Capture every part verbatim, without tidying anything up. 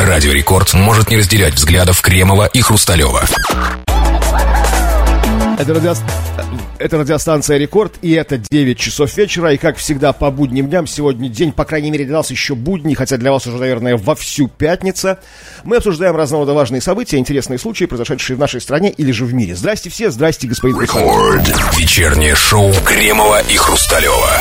Радио Рекорд может не разделять взглядов Кремова и Хрусталева. Это, радио... это радиостанция «Рекорд», и это девять часов вечера, и, как всегда, по будним дням, сегодня день, по крайней мере, для нас еще будний, хотя для вас уже, наверное, вовсю пятница. Мы обсуждаем разного рода важные события, интересные случаи, произошедшие в нашей стране или же в мире. Здрасте все, здрасте, господин Рекорд. Вечернее шоу Кремова и Хрусталева.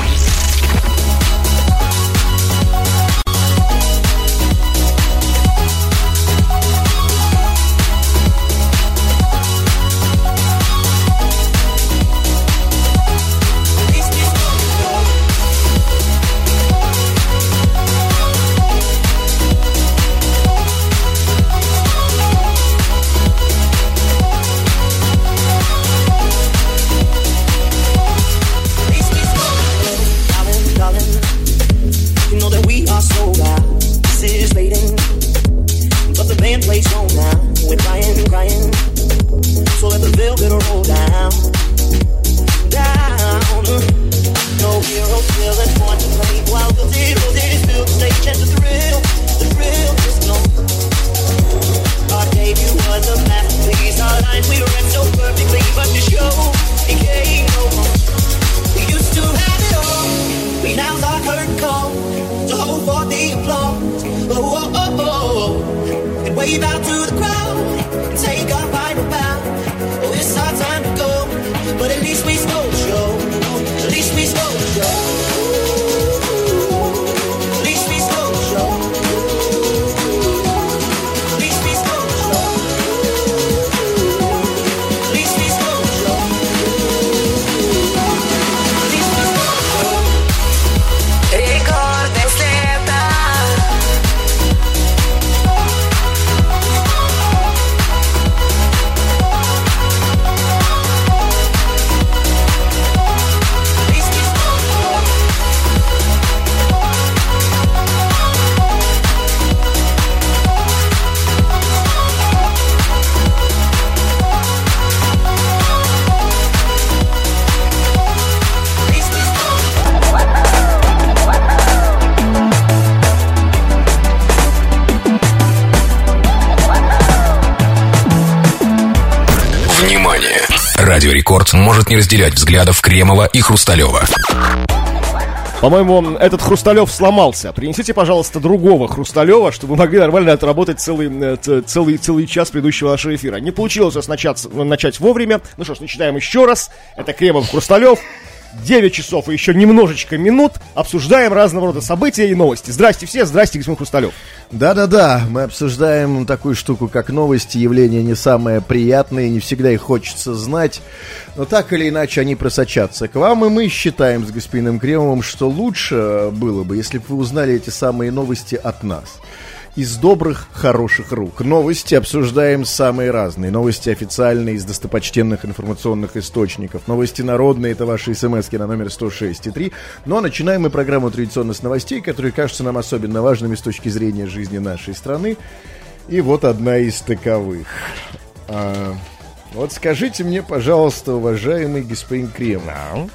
Радио Рекорд может не разделять взглядов Кремова и Хрусталева. По-моему, этот Хрусталев сломался. Принесите, пожалуйста, другого Хрусталева, чтобы мы могли нормально отработать целый, целый, целый час предыдущего нашего эфира. Не получилось у нас начать, начать вовремя. Ну что ж, начинаем еще раз. Это Кремов, Хрусталев. девять часов и еще немножечко минут. Обсуждаем разного рода события и новости. Здрасте все, здрасте, господин Хрусталев. Да-да-да, мы обсуждаем такую штуку, как новости, явления не самые приятные, не всегда их хочется знать, но так или иначе они просочатся к вам, и мы считаем с господином Кремовым, что лучше было бы, если бы вы узнали эти самые новости от нас. Из добрых, хороших рук. Новости обсуждаем самые разные. Новости официальные из достопочтенных информационных источников. Новости народные, это ваши смски на номер сто шесть и три. Но начинаем мы программу традиционно с новостей, которые кажутся нам особенно важными с точки зрения жизни нашей страны. И вот одна из таковых. А, вот скажите мне, пожалуйста, уважаемый господин Кремов.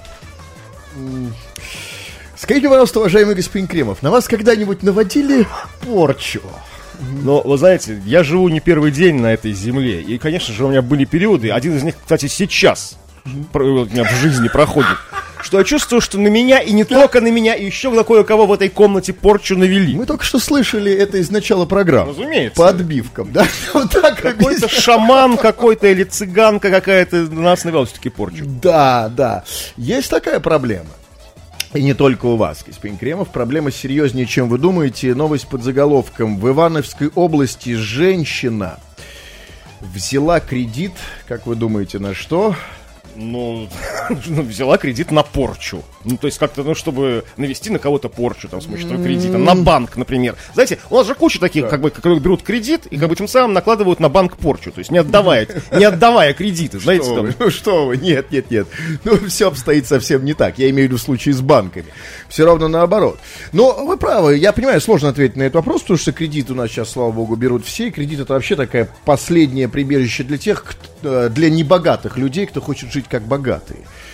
Скажите, пожалуйста, уважаемый господин Кремов, на вас когда-нибудь наводили порчу? Но, вы знаете, я живу не первый день на этой земле. И, конечно же, у меня были периоды. Один из них, кстати, сейчас у меня в жизни проходит. Что я чувствую, что на меня, и не только на меня, и еще на кое-кого в этой комнате порчу навели. Мы только что слышали это из начала программы. Разумеется. По отбивкам, да? Вот так какой-то шаман какой-то или цыганка какая-то нас навела все-таки порчу. Да, да. Есть такая проблема. И не только у вас, господин Кремов. Проблема серьезнее, чем вы думаете. Новость под заголовком. В Ивановской области женщина взяла кредит, как вы думаете, на что? Ну, взяла кредит на порчу. Ну, то есть как-то, ну, чтобы навести на кого-то порчу, там, с помощью этого кредита. На банк, например. Знаете, у нас же куча таких, да. как бы, которые берут кредит и, как бы, тем самым накладывают на банк порчу. То есть не отдавая, не отдавая кредиты, знаете. Что там. Вы, ну, что вы, нет, нет, нет. Ну, все обстоит совсем не так. Я имею в виду в случае с банками. Все равно наоборот. Но вы правы, я понимаю, сложно ответить на этот вопрос, потому что кредит у нас сейчас, слава богу, берут все. И кредит — это вообще такая последнее прибежище для тех, кто, для небогатых людей, кто хочет жить как богатые.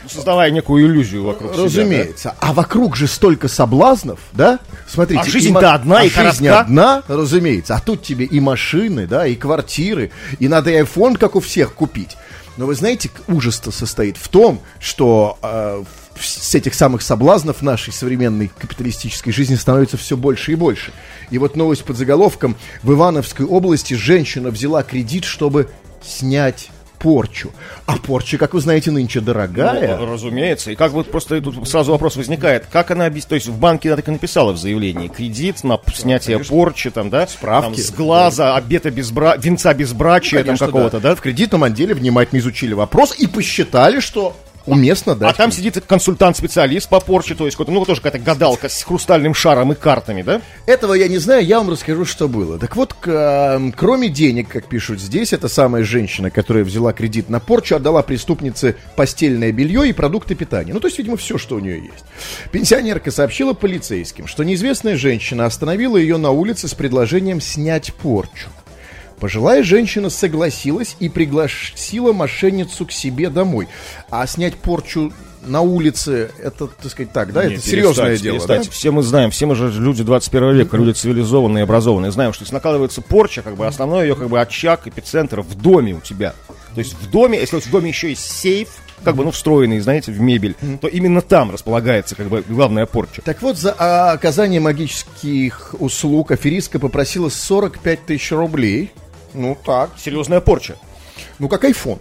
Создавая некую иллюзию вокруг себя. Разумеется. Да? А вокруг же столько соблазнов, да? Смотрите. А жизнь-то и, одна, а и жизнь коротка. одна, разумеется. А тут тебе и машины, да, и квартиры, и надо и айфон, как у всех, купить. Но вы знаете, ужас-то состоит в том, что э, с этих самых соблазнов нашей современной капиталистической жизни становится все больше и больше. И вот новость под заголовком: в Ивановской области женщина взяла кредит, чтобы снять порчу. А порча, как вы знаете, нынче дорогая. Ну, разумеется. И как вот просто тут сразу вопрос возникает, как она объясняет, то есть в банке она так и написала в заявлении: кредит на снятие конечно. порчи, там, да, справки, там, с глаза, да. обета безбра... венца безбрачия, ну, конечно, там какого-то, да. да. В кредитном отделе внимательно изучили вопрос и посчитали, что уместно дать. А там сидит консультант-специалист по порче, то есть, ну, тоже какая-то гадалка с хрустальным шаром и картами, да? Этого я не знаю, я вам расскажу, что было. Так вот, к, э, кроме денег, как пишут здесь, эта самая женщина, которая взяла кредит на порчу, отдала преступнице постельное белье и продукты питания. Ну, то есть, видимо, все, что у нее есть. Пенсионерка сообщила полицейским, что неизвестная женщина остановила ее на улице с предложением снять порчу. Пожилая женщина согласилась и пригласила мошенницу к себе домой. А снять порчу на улице, это, так сказать, так, да? Нет, это серьезное дело, перестать. да? Все мы знаем, все мы же люди двадцать первого века, люди цивилизованные и образованные. Знаем, что если накладывается порча, как бы основной ее как бы очаг, эпицентр в доме у тебя. То есть в доме, если в доме еще есть сейф, как бы, ну, встроенный, знаете, в мебель, mm-hmm. то именно там располагается, как бы, главная порча. Так вот, за оказание магических услуг аферистка попросила сорок пять тысяч рублей. Ну, так. Серьезная порча. Ну, как айфон.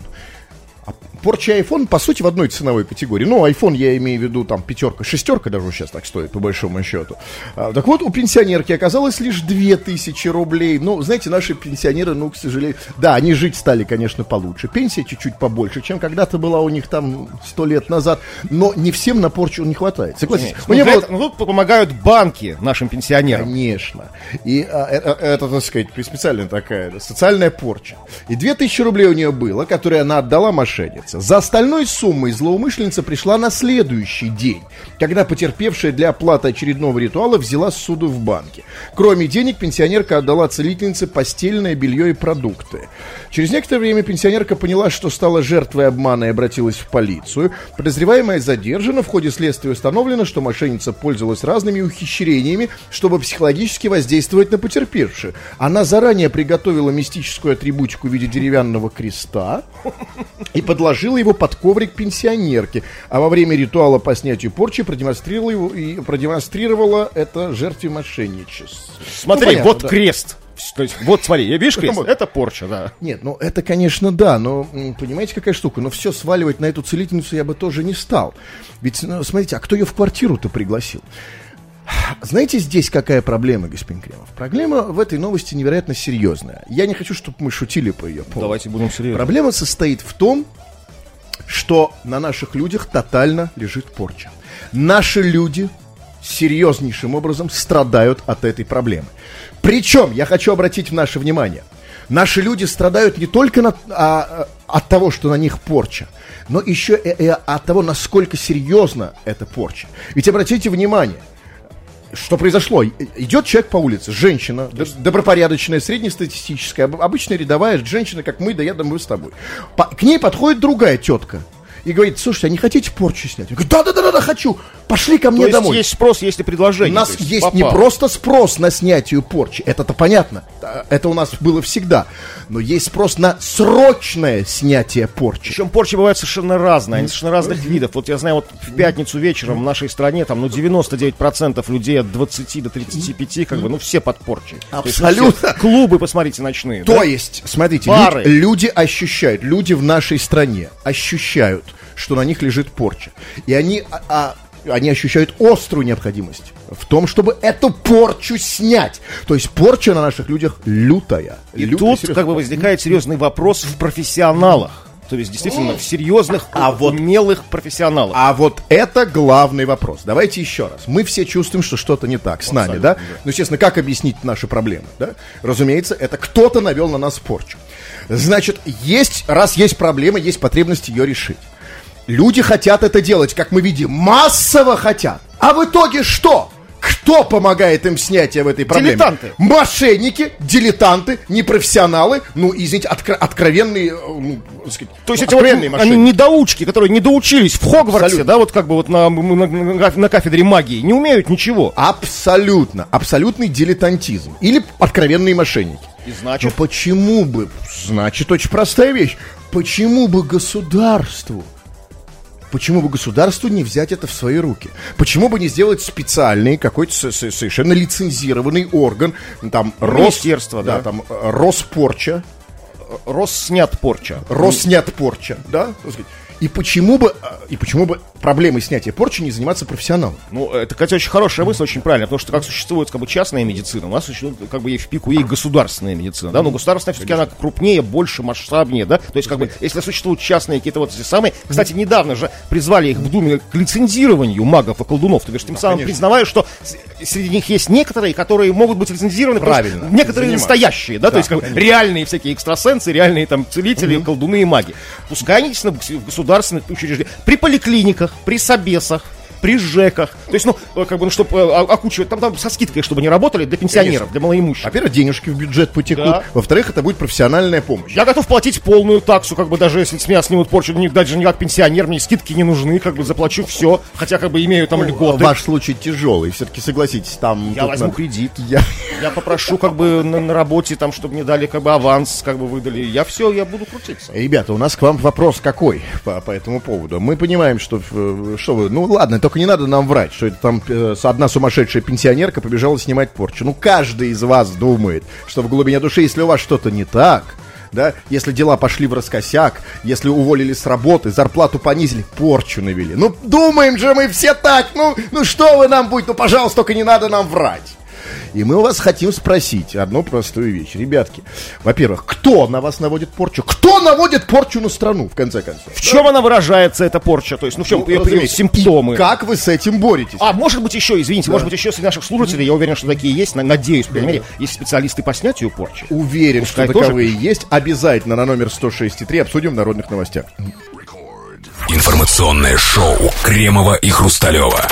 А порча и iPhone, по сути, в одной ценовой категории. Ну, iPhone, я имею в виду, там, пятерка, шестерка даже сейчас так стоит, по большому счету. А, так вот, у пенсионерки оказалось лишь две тысячи рублей. Ну, знаете, наши пенсионеры, ну, к сожалению... Да, они жить стали, конечно, получше. Пенсия чуть-чуть побольше, чем когда-то была у них там сто лет назад. Но не всем на порчу не хватает. Согласитесь? Ну, было... это, ну, тут помогают банки нашим пенсионерам. Конечно. И а, это, это, так сказать, специальная такая да, социальная порча. И две тысячи рублей у нее было, которые она отдала мошеннице. За остальной суммой злоумышленница пришла на следующий день, когда потерпевшая для оплаты очередного ритуала взяла ссуду в банке. Кроме денег, пенсионерка отдала целительнице постельное белье и продукты. Через некоторое время пенсионерка поняла, что стала жертвой обмана и обратилась в полицию. Подозреваемая задержана. В ходе следствия установлено, что мошенница пользовалась разными ухищрениями, чтобы психологически воздействовать на потерпевшую. Она заранее приготовила мистическую атрибутику в виде деревянного креста и подложила его под коврик пенсионерки, а во время ритуала по снятию порчи продемонстрировала, его, и продемонстрировала это жертве мошенничества. Смотри, ну, понятно, вот да. Крест. То есть, вот смотри, я видишь крест? Это порча, да. Нет, ну это, конечно, да, но понимаете, какая штука? Но все сваливать на эту целительницу я бы тоже не стал. Ведь, ну, смотрите, а кто ее в квартиру-то пригласил? Знаете, здесь какая проблема, господин Кремов? Проблема в этой новости невероятно серьезная. Я не хочу, чтобы мы шутили по ее поводу. Давайте будем серьезны. Проблема состоит в том, что на наших людях тотально лежит порча. Наши люди серьезнейшим образом страдают от этой проблемы. Причем, я хочу обратить наше внимание, наши люди страдают не только на, а, от того, что на них порча, но еще и, и от того, насколько серьезна эта порча. Ведь обратите внимание, что произошло? Идет человек по улице, женщина, добропорядочная, среднестатистическая, обычная рядовая женщина, как мы, да я думаю, с тобой. По, к ней подходит другая тетка и говорит: слушайте, а не хотите порчу снять? Я говорю: да-да-да, хочу, пошли ко мне то домой. Есть спрос, есть и предложение. У нас есть, есть не просто спрос на снятие порчи, это-то понятно, это у нас было всегда, но есть спрос на срочное снятие порчи. Причем порчи бывают совершенно разные, они совершенно разных видов. Вот я знаю, вот в пятницу вечером в нашей стране там, ну, девяносто девять процентов людей от двадцати до тридцати пяти, как бы, ну, все под порчей. Абсолютно. Есть, клубы, посмотрите, ночные. То да? есть, смотрите, Пары. Люди, люди ощущают, люди в нашей стране ощущают, что на них лежит порча. И они, а, а, они ощущают острую необходимость в том, чтобы эту порчу снять. То есть порча на наших людях лютая. И лютая, тут серьезно. как бы возникает серьезный вопрос в профессионалах. То есть действительно в серьезных, а вот умелых профессионалах. А вот это главный вопрос. Давайте еще раз. Мы все чувствуем, что что-то не так с нами, да? да? Ну, естественно, как объяснить наши проблемы, да? Разумеется, это кто-то навел на нас порчу. Значит, есть, раз есть проблема, есть потребность ее решить. Люди хотят это делать, как мы видим, массово хотят. А в итоге что? Кто помогает им в снятии в этой проблеме? Дилетанты. Мошенники, дилетанты, непрофессионалы, ну, извините, откро- откровенные, ну, так сказать, То есть ну, эти вот, откровенные они недоучки, которые не доучились в Хогвартсе, Абсолютно. да, вот как бы вот на, на, на, на кафедре магии, не умеют ничего. Абсолютно, абсолютный дилетантизм. Или откровенные мошенники. И значит... Но почему бы, значит, очень простая вещь, почему бы государству, почему бы государству не взять это в свои руки? Почему бы не сделать специальный, какой-то с- с- совершенно лицензированный орган, там, Министерство, Рос, да. там, э, Роспорча, Росснят порча. Роснятпорча, да, так сказать. И почему бы, и почему бы проблемой снятия порчи не заниматься профессионалом? Ну, это, кстати, очень хорошая мысль, очень правильно, потому что как существует как бы частная медицина, у нас еще как бы в пику ей государственная медицина, да, но государственная все-таки она крупнее, больше, масштабнее, да, то есть как бы, если существуют частные какие-то вот эти самые, кстати, недавно же призвали их в Думе к лицензированию магов и колдунов, то есть тем самым конечно. признавая, что с- среди них есть некоторые, которые могут быть лицензированы, потому что Правильно. некоторые Заниматься. настоящие, да, Да, то есть как бы, реальные всякие экстрасенсы, реальные там целители, колдуны и маги. Пускай они действительно в государственных учреждениях, при поликлиниках, при собесах, при ЖЭКах. То есть, ну, как бы, ну, чтобы окучивать, там, там со скидкой, чтобы они работали для пенсионеров, Конечно. для малоимущих. Во-первых, денежки в бюджет потекут. Да. Во-вторых, это будет профессиональная помощь. Я готов платить полную таксу, как бы даже если с меня снимут порчу, не, даже не как пенсионер, мне скидки не нужны, как бы заплачу все, хотя как бы имею там льготы. Ваш случай тяжелый, все-таки согласитесь, там... Я тут возьму надо- кредит. Я... Я попрошу как бы на, на работе, там, чтобы мне дали как бы аванс, как бы выдали. Я все, я буду крутиться. Ребята, у нас к вам вопрос какой по, по этому поводу. Мы понимаем, что, э, что вы... Ну ладно, только не надо нам врать, что это там э, одна сумасшедшая пенсионерка побежала снимать порчу. Ну каждый из вас думает, что в глубине души, если у вас что-то не так... Да, если дела пошли враскосяк, если уволили с работы, зарплату понизили, порчу навели. Ну, думаем же мы все так, ну, ну что вы нам будете, ну, пожалуйста, только не надо нам врать. И мы у вас хотим спросить одну простую вещь. Ребятки, во-первых, кто на вас наводит порчу? Кто наводит порчу на страну, в конце концов? В чем она выражается, эта порча? То есть, ну в чем Ну, ее разумеется. симптомы? И как вы с этим боретесь? А, может быть, еще, извините, может быть, еще среди наших слушателей, я уверен, что такие есть, на- надеюсь, по крайней мере, есть специалисты по снятию порчи. Уверен, Пускай что тоже таковые есть. Обязательно на номер сто шесть и три обсудим в народных новостях. Информационное шоу Кремова и Хрусталева.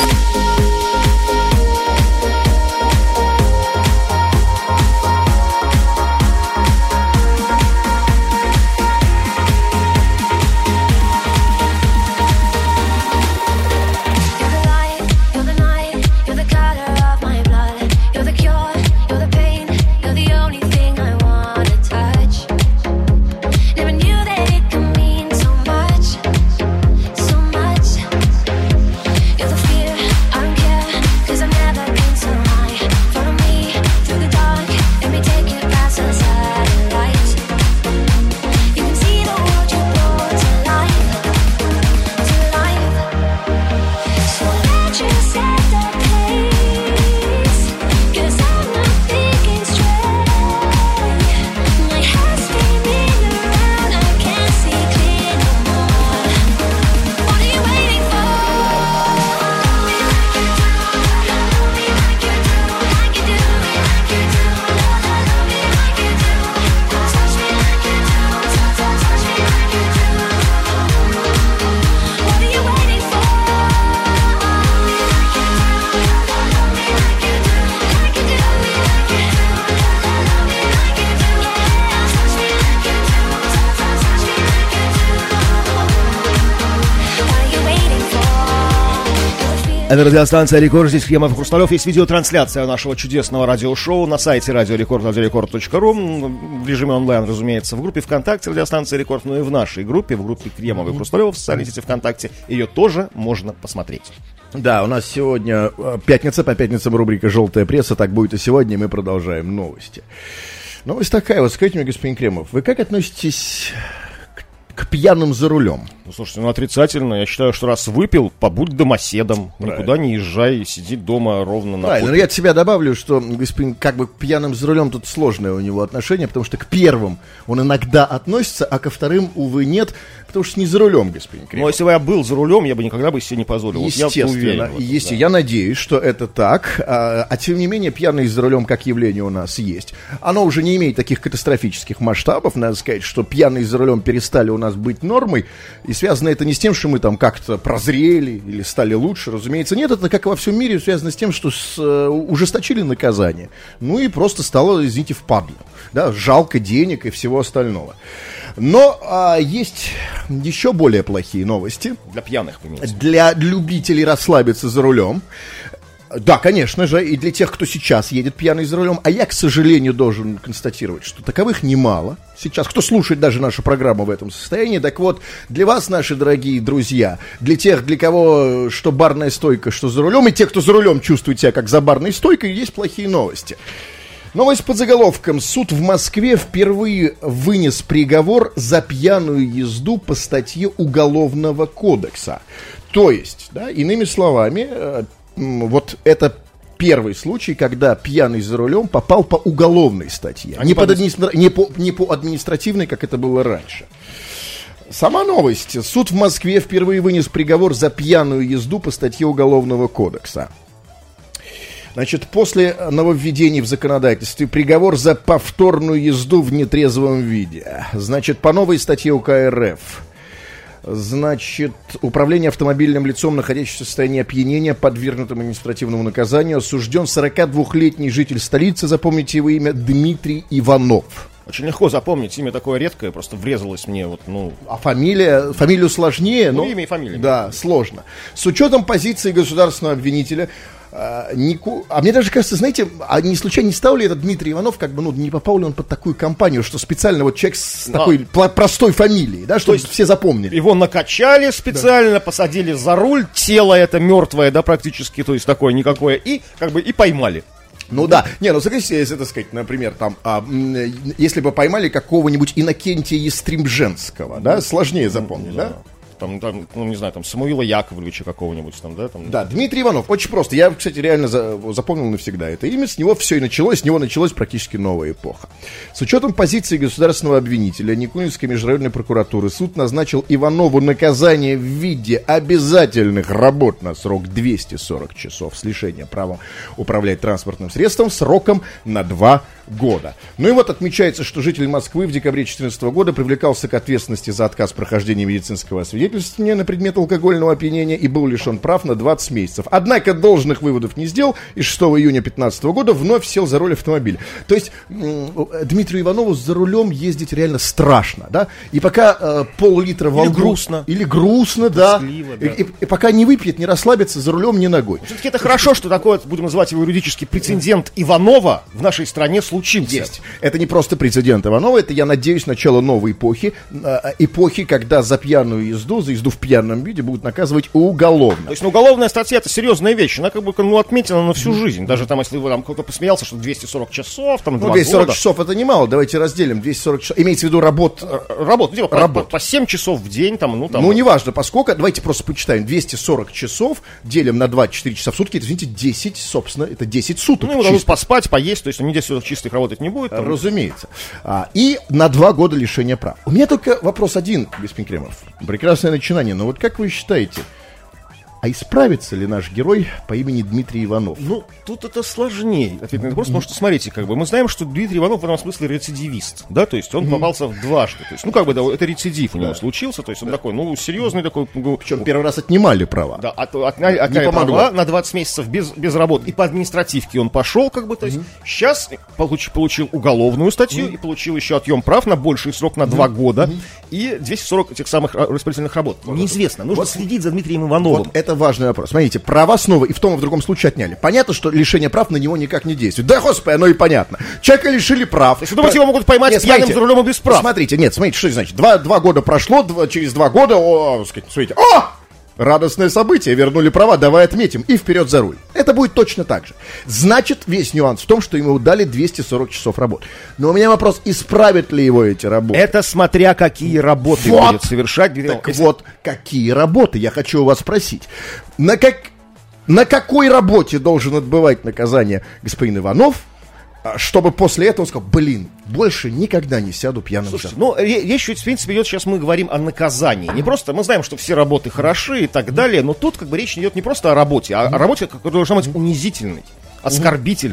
You're the light, you're the night, you're the color of my blood. You're the cure, you're the pain, you're the only thing I wanna touch. Never knew that it could mean so much, so much. You're the fear, I don't care, 'cause I've never been so high. Follow me through the dark, let me take you past the satellite. You can see the world you brought to life, to life. So let you set the pace, 'cause I'm not thinking straight. My head's spinning around, I can't see clear no more. What are you waiting for? Love me like you do, love me like you do, like you do, like you do. Love, love me like you do, touch me like you do, touch, touch, touch me like you do. What are you waiting for? Love me like you do, love me like you do, like you do, like you do. Love me like you do, yeah. Touch me like you do, touch, touch, touch me like you do. What are you waiting for? Это радиостанция «Рекорд», здесь Кремов и Хрусталев. Есть видеотрансляция нашего чудесного радиошоу на сайте радио рекорд, радиорекорд точка ру, в режиме онлайн, разумеется, в группе ВКонтакте радиостанция «Рекорд», но и в нашей группе, в группе Кремова и Хрусталева в социальной сети ВКонтакте. Ее тоже можно посмотреть. Да, у нас сегодня э, пятница, по пятницам рубрика «Желтая пресса», так будет и сегодня, и мы продолжаем новости. Новость такая, вот скажите мне, господин Кремов, вы как относитесь к, к пьяным за рулем? Ну, слушайте, ну отрицательно. Я считаю, что раз выпил, побудь домоседом. Правильно. Никуда не езжай, сиди дома ровно на Правильно, но я от себя добавлю, что господин как бы к пьяным за рулем тут сложное у него отношение, потому что к первым он иногда относится, а ко вторым, увы, нет, потому что не за рулем, господин Но Кремов. если бы я был за рулем, я бы никогда бы себе не позволил. Вот я Естественно, уверен в этом, есть, да. я надеюсь, что это так, а, а тем не менее пьяный за рулем как явление у нас есть. Оно уже не имеет таких катастрофических масштабов, надо сказать, что пьяные за рулем перестали у нас быть нормой, из связано это не с тем, что мы там как-то прозрели или стали лучше, разумеется. Нет, это, как и во всем мире, связано с тем, что с, э, ужесточили наказание. Ну и просто стало, извините, впадло. Да, жалко денег и всего остального. Но а, есть еще более плохие новости. Для пьяных, понимаете. Для любителей расслабиться за рулем. Да, конечно же, и для тех, кто сейчас едет пьяный за рулем. А я, к сожалению, должен констатировать, что таковых немало. Сейчас, кто слушает даже нашу программу в этом состоянии. Так вот, для вас, наши дорогие друзья, для тех, для кого что барная стойка, что за рулем, и те, кто за рулем чувствует себя как за барной стойкой, есть плохие новости. Новость под заголовком. Суд в Москве впервые вынес приговор за пьяную езду по статье Уголовного кодекса. То есть, да, иными словами, э, вот это первый случай, когда пьяный за рулем попал по уголовной статье, а не, под администра... не, по, не по административной, как это было раньше. Сама новость. Суд в Москве впервые вынес приговор за пьяную езду по статье Уголовного кодекса. Значит, после нововведений в законодательстве приговор за повторную езду в нетрезвом виде. Значит, по новой статье УК РФ. Значит, управление автомобильным лицом, находящимся в состоянии опьянения, подвергнутым административному наказанию, осужден сорокадвухлетний житель столицы, запомните его имя, Дмитрий Иванов. Очень легко запомнить, имя такое редкое, просто врезалось мне вот, ну... А фамилия, фамилию сложнее, ну, но... имя и фамилия. Да, сложно. С учетом позиции государственного обвинителя, а, Нику... а мне даже кажется, знаете, а не случайно не стал ли этот Дмитрий Иванов, как бы, ну, не попал ли он под такую компанию, что специально вот человек с да. такой пла- простой фамилией, да, чтобы все запомнили. Его накачали специально, да. посадили за руль, тело это мертвое, да, практически, то есть такое никакое, и как бы и поймали. Ну да, не, ну согласитесь, если, так сказать, например, там, а, если бы поймали какого-нибудь Иннокентия Естримженского, да, сложнее запомнить, да? Там, там, ну, не знаю, там, Самуила Яковлевича какого-нибудь там, да? Там... Да, Дмитрий Иванов, очень просто. Я, кстати, реально за, запомнил навсегда это имя. С него все и началось, с него началась практически новая эпоха. С учетом позиции государственного обвинителя Никунинской межрайонной прокуратуры суд назначил Иванову наказание в виде обязательных работ на срок двести сорок часов с лишением права управлять транспортным средством сроком на два года. Ну и вот отмечается, что житель Москвы в декабре две тысячи четырнадцатого года привлекался к ответственности за отказ прохождения медицинского освидетельствования на предмет алкогольного опьянения и был лишен прав на двадцать месяцев. Однако должных выводов не сделал и шестого июня две тысячи пятнадцатого года вновь сел за руль автомобиля. То есть м- Дмитрию Иванову за рулем ездить реально страшно, да? И пока э, пол-литра во Или лбу... грустно. Или грустно, да. Тоскливо, да. И, и, и пока не выпьет, не расслабится за рулем ни ногой. Все-таки это хорошо, что такой, будем называть его юридический прецедент Иванова в нашей стране случился. Есть. Это не просто прецедент Иванова, это, я надеюсь, начало новой эпохи. Э, эпохи, когда за пьяную езду, за езду в пьяном виде будут наказывать уголовно. То есть, ну, уголовная статья — это серьезная вещь. Она как бы, ну, отметена на всю жизнь. Даже там, если вы там кто-то посмеялся, что двести сорок часов, там, Ну, два двести сорок года. часов это немало, давайте разделим. двести сорок часов, имеется в виду работ... Работа, типа, Работа. По, по семь часов в день, там, ну, там... Ну, неважно, поскольку, давайте просто почитаем. двести сорок часов делим на двадцать четыре часа в сутки, это, извините, десять, собственно, это десять суток. Ну, ему дадут поспать, поесть, то есть, неделю сорок чистых работать не будет. Там... Разумеется. А, и на два года лишения прав. У меня только вопрос один, господин Кремов. Прекрасное начинание, но вот как вы считаете, а исправится ли наш герой по имени Дмитрий Иванов? Ну, тут это сложнее ответить на этот вопрос, потому что, смотрите, как бы, мы знаем, что Дмитрий Иванов в этом смысле рецидивист, да, то есть он mm-hmm. попался в дважды, то есть, ну, как бы, да, это рецидив у него да. случился, то есть он да. такой, ну, серьезный такой... Причем первый раз отнимали права. Да, от, от, от, отняли права на двадцать месяцев без, без работы, и по административке он пошел, как бы, то есть, mm-hmm. сейчас получ, получил уголовную статью mm-hmm. и получил еще отъем прав на больший срок, на mm-hmm. два года, mm-hmm. и двести сорок этих самых распределительных работ. Вот неизвестно, нужно вот, следить за Дмитрием Ивановым. Вот это важный вопрос. Смотрите, права снова и в том, и в другом случае отняли. Понятно, что лишение прав на него никак не действует. Да, господи, оно и понятно. Человека лишили прав. Если думаете, его могут поймать нет, пьяным за рулем и без прав. Смотрите, нет, смотрите, что это значит. Два, два года прошло, два, через два года, о, смотрите, о! Радостное событие, вернули права, давай отметим, и вперед за руль. Это будет точно так же. Значит, весь нюанс в том, что ему дали двести сорок часов работы. Но у меня вопрос, исправят ли его эти работы? Это смотря какие работы вот. будет совершать. Так если... вот, какие работы, я хочу у вас спросить. На, как... На какой работе должен отбывать наказание господин Иванов, чтобы после этого он сказал, блин, больше никогда не сяду пьяным за руль? Ну, речь, в принципе, идет, сейчас мы говорим о наказании. Не просто, мы знаем, что все работы хороши и так далее, но тут как бы речь идет не просто о работе, а о работе, которая должна быть унизительной, оскорбительной.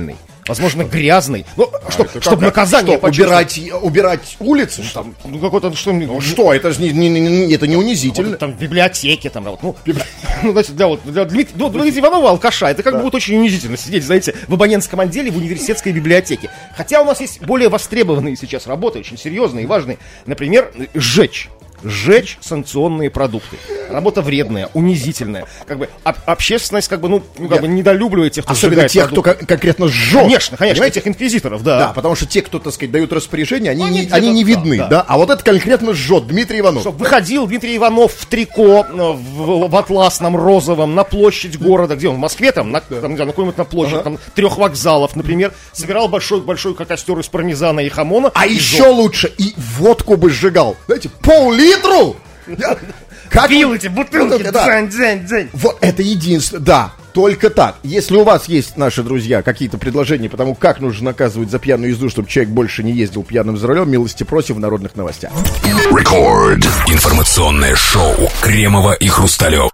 возможно, грязный. Ну, чтоб- Это чтобы как- наказание что, почувствовать. убирать, убирать улицы? что ли? Там, ну, какой-то, что... Ну что, это же не, не- не- не- это не унизительно. Там в библиотеке, там, вот, ну, ну, значит, для, вот, для Дмит- ну, Дмитрия Иванова, алкаша, это как бы вот очень унизительно сидеть, знаете, в абонентском отделе в университетской библиотеке. Хотя у нас есть более востребованные сейчас работы, очень серьезные и важные. Например, сжечь. Сжечь санкционные продукты. Работа вредная, унизительная. Как бы об- общественность, как бы, ну, ну, как бы недолюбливает тех, кто Особенно сжигает тех, кто продукты. кон- конкретно сжег. Конечно, конечно, Понимаете? этих инквизиторов, да. Да, потому что те, кто, так сказать, дают распоряжение, они, Они не, где-то- они не да, видны, да. да. А вот это конкретно жжет Дмитрий Иванов. Чтоб выходил Дмитрий Иванов в трико э, в, в атласном розовом на площадь города, где он, в Москве, там, на, там, не знаю, на какой-нибудь на площадь, там, трех вокзалов, например, собирал большой, большой костер из пармезана и хамона. А и еще жёг. лучше, и водку бы сжигал. Знаете, пол-литру! Я- Как Пил вы- эти бутылки, Вот, да. дзань, дзань, дзань. Вот это единственное, да, только так. Если у вас есть, наши друзья, какие-то предложения по тому, как нужно наказывать за пьяную езду, чтобы человек больше не ездил пьяным за рулем, милости просим в народных новостях. Рекорд. Информационное шоу Кремова и Хрусталев.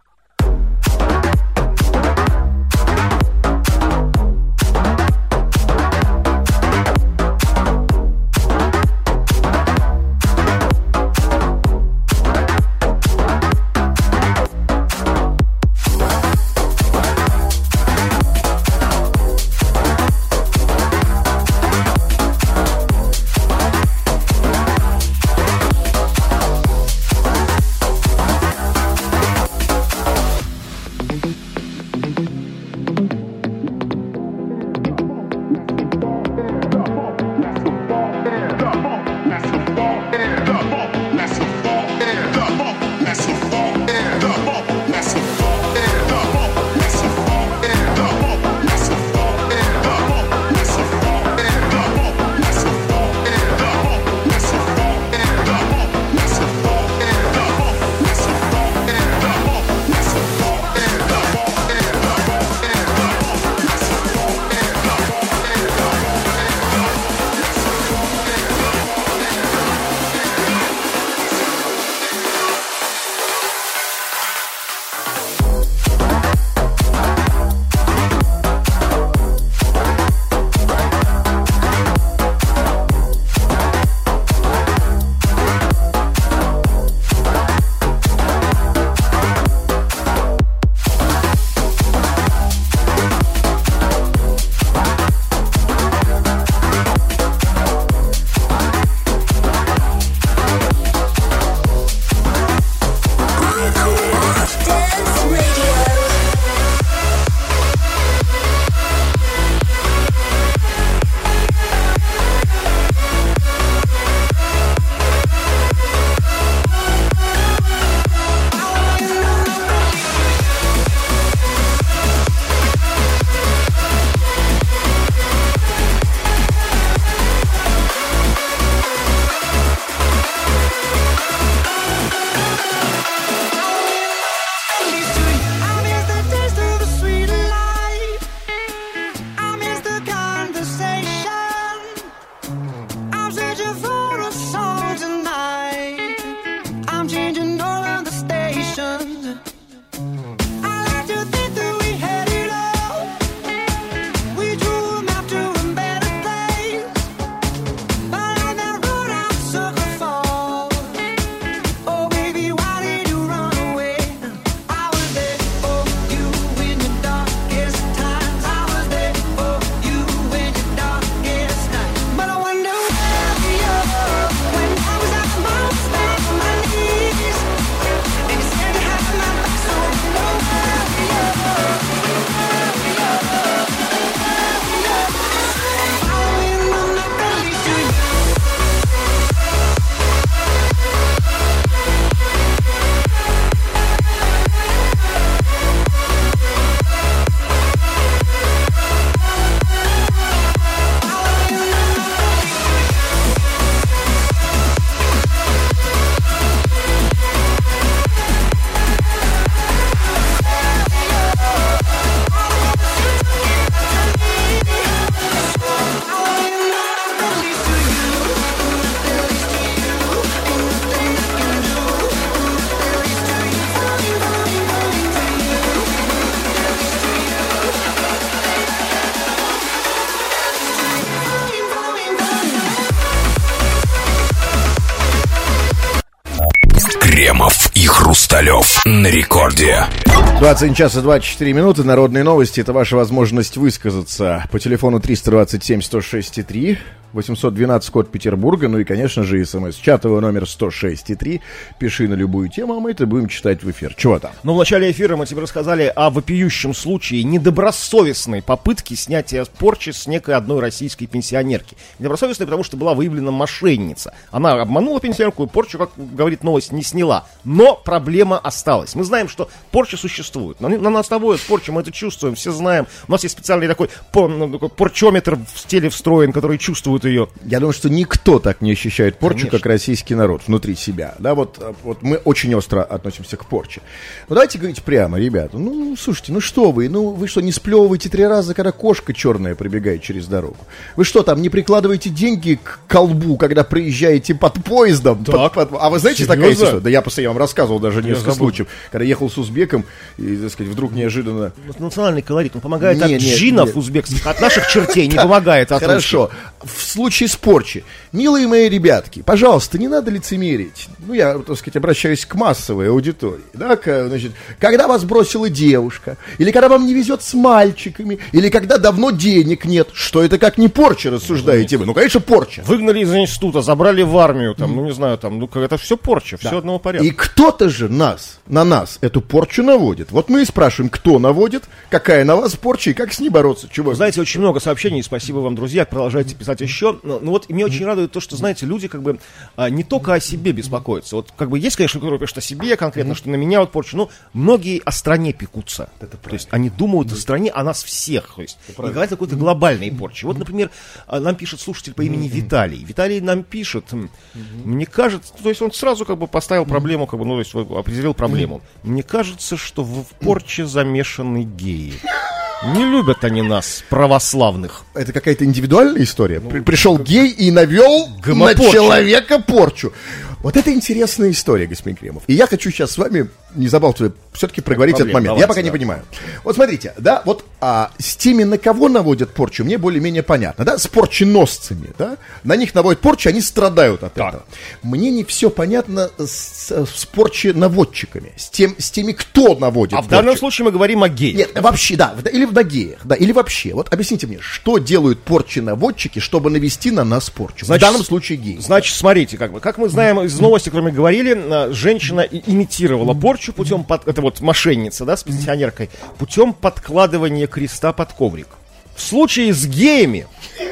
на рекорде. двадцать один час и двадцать четыре минуты. Народные новости. Это ваша возможность высказаться по телефону триста двадцать семь сто шесть три, восемьсот двенадцать код Петербурга. Ну и, конечно же, смс. Чатовый номер сто шесть три. Пиши на любую тему, а мы это будем читать в эфир. Чего там? Ну, в начале эфира мы тебе рассказали о вопиющем случае недобросовестной попытки снятия порчи с некой одной российской пенсионерки. Недобросовестной, потому что была выявлена мошенница. Она обманула пенсионерку и порчу, как говорит новость, не сняла. Но проблема осталась. Мы знаем, что порча существует. На, на нас наводят порчу, мы это чувствуем, все знаем. У нас есть специальный такой, по, ну, такой порчометр в теле встроен, который чувствует ее. Я думаю, что никто так не ощущает порчу, Конечно. как российский народ внутри себя. Да, вот, вот мы очень остро относимся к порче. Ну, давайте говорить прямо, ребята. Ну, слушайте, ну что вы? Ну, вы что, не сплевываете три раза, когда кошка черная пробегает через дорогу? Вы что, там, не прикладываете деньги к колбу, когда проезжаете под поездом? Под, под... А вы знаете, Серьезно? такая история? Да я просто я вам рассказывал даже несколько забыл. случаев. Когда ехал с узбеком, и, так сказать, вдруг неожиданно... Национальный колорит, он помогает Не, от не, джинов не. узбекских, от наших чертей не помогает. От Хорошо. В случае с порчи. Милые мои ребятки, пожалуйста, не надо лицемерить. Ну, я, так сказать, обращаюсь к массовой аудитории. Да, к, значит, когда вас бросила девушка, или когда вам не везет с мальчиками, или когда давно денег нет, что это как не порча, рассуждаете вы? Ну, конечно, порча. Выгнали из института, забрали в армию, там, ну не знаю, там, ну это все порча, все одного порядка. И кто-то же нас, на нас эту порчу наводит. Вот мы и спрашиваем, кто наводит, какая на вас порча и как с ней бороться. Чего? Знаете, очень много сообщений, спасибо вам, друзья, продолжайте писать еще. Ну, ну вот, и меня очень радует то, что, знаете, люди как бы а, не только о себе беспокоятся. Вот как бы есть, конечно, которые пишут о себе конкретно, что на меня вот порчу, но многие о стране пекутся. То есть они думают о стране, о нас всех. То есть и говорят о какой-то глобальной порче. Вот, например, а, нам пишет слушатель по имени Виталий. Виталий нам пишет, м, мне кажется, то есть он сразу как бы поставил проблему, как бы, ну, то есть определил проблему. Мне кажется, что в, в порче замешаны геи. Не любят они нас, православных. Это какая-то индивидуальная история. При- Пришел гей и навел на Гомопорчу. человека порчу. Вот это интересная история, господин Кремов. И я хочу сейчас с вами, не забалтывая, все-таки проговорить этот проблем, момент. давайте, я пока да. не понимаю. Вот смотрите, да, вот а, с теми, на кого наводят порчу, мне более-менее понятно, да, с порченосцами, да, на них наводят порчу, они страдают от Так. этого. Мне не все понятно с, с порченаводчиками, с, тем, с теми, кто наводит А в порчу. данном случае мы говорим о геях. Нет, вообще, да, в- или в нагеях, да, или вообще. Вот объясните мне, что делают порченаводчики, чтобы навести на нас порчу? Значит, в данном случае геи. Значит, смотрите, как бы, как мы знаем из новости, которые мы говорили, а, женщина и- имитировала порчу путем, под, это вот мошенница, да, с пенсионеркой, путем подкладывания креста под коврик. В случае с геями,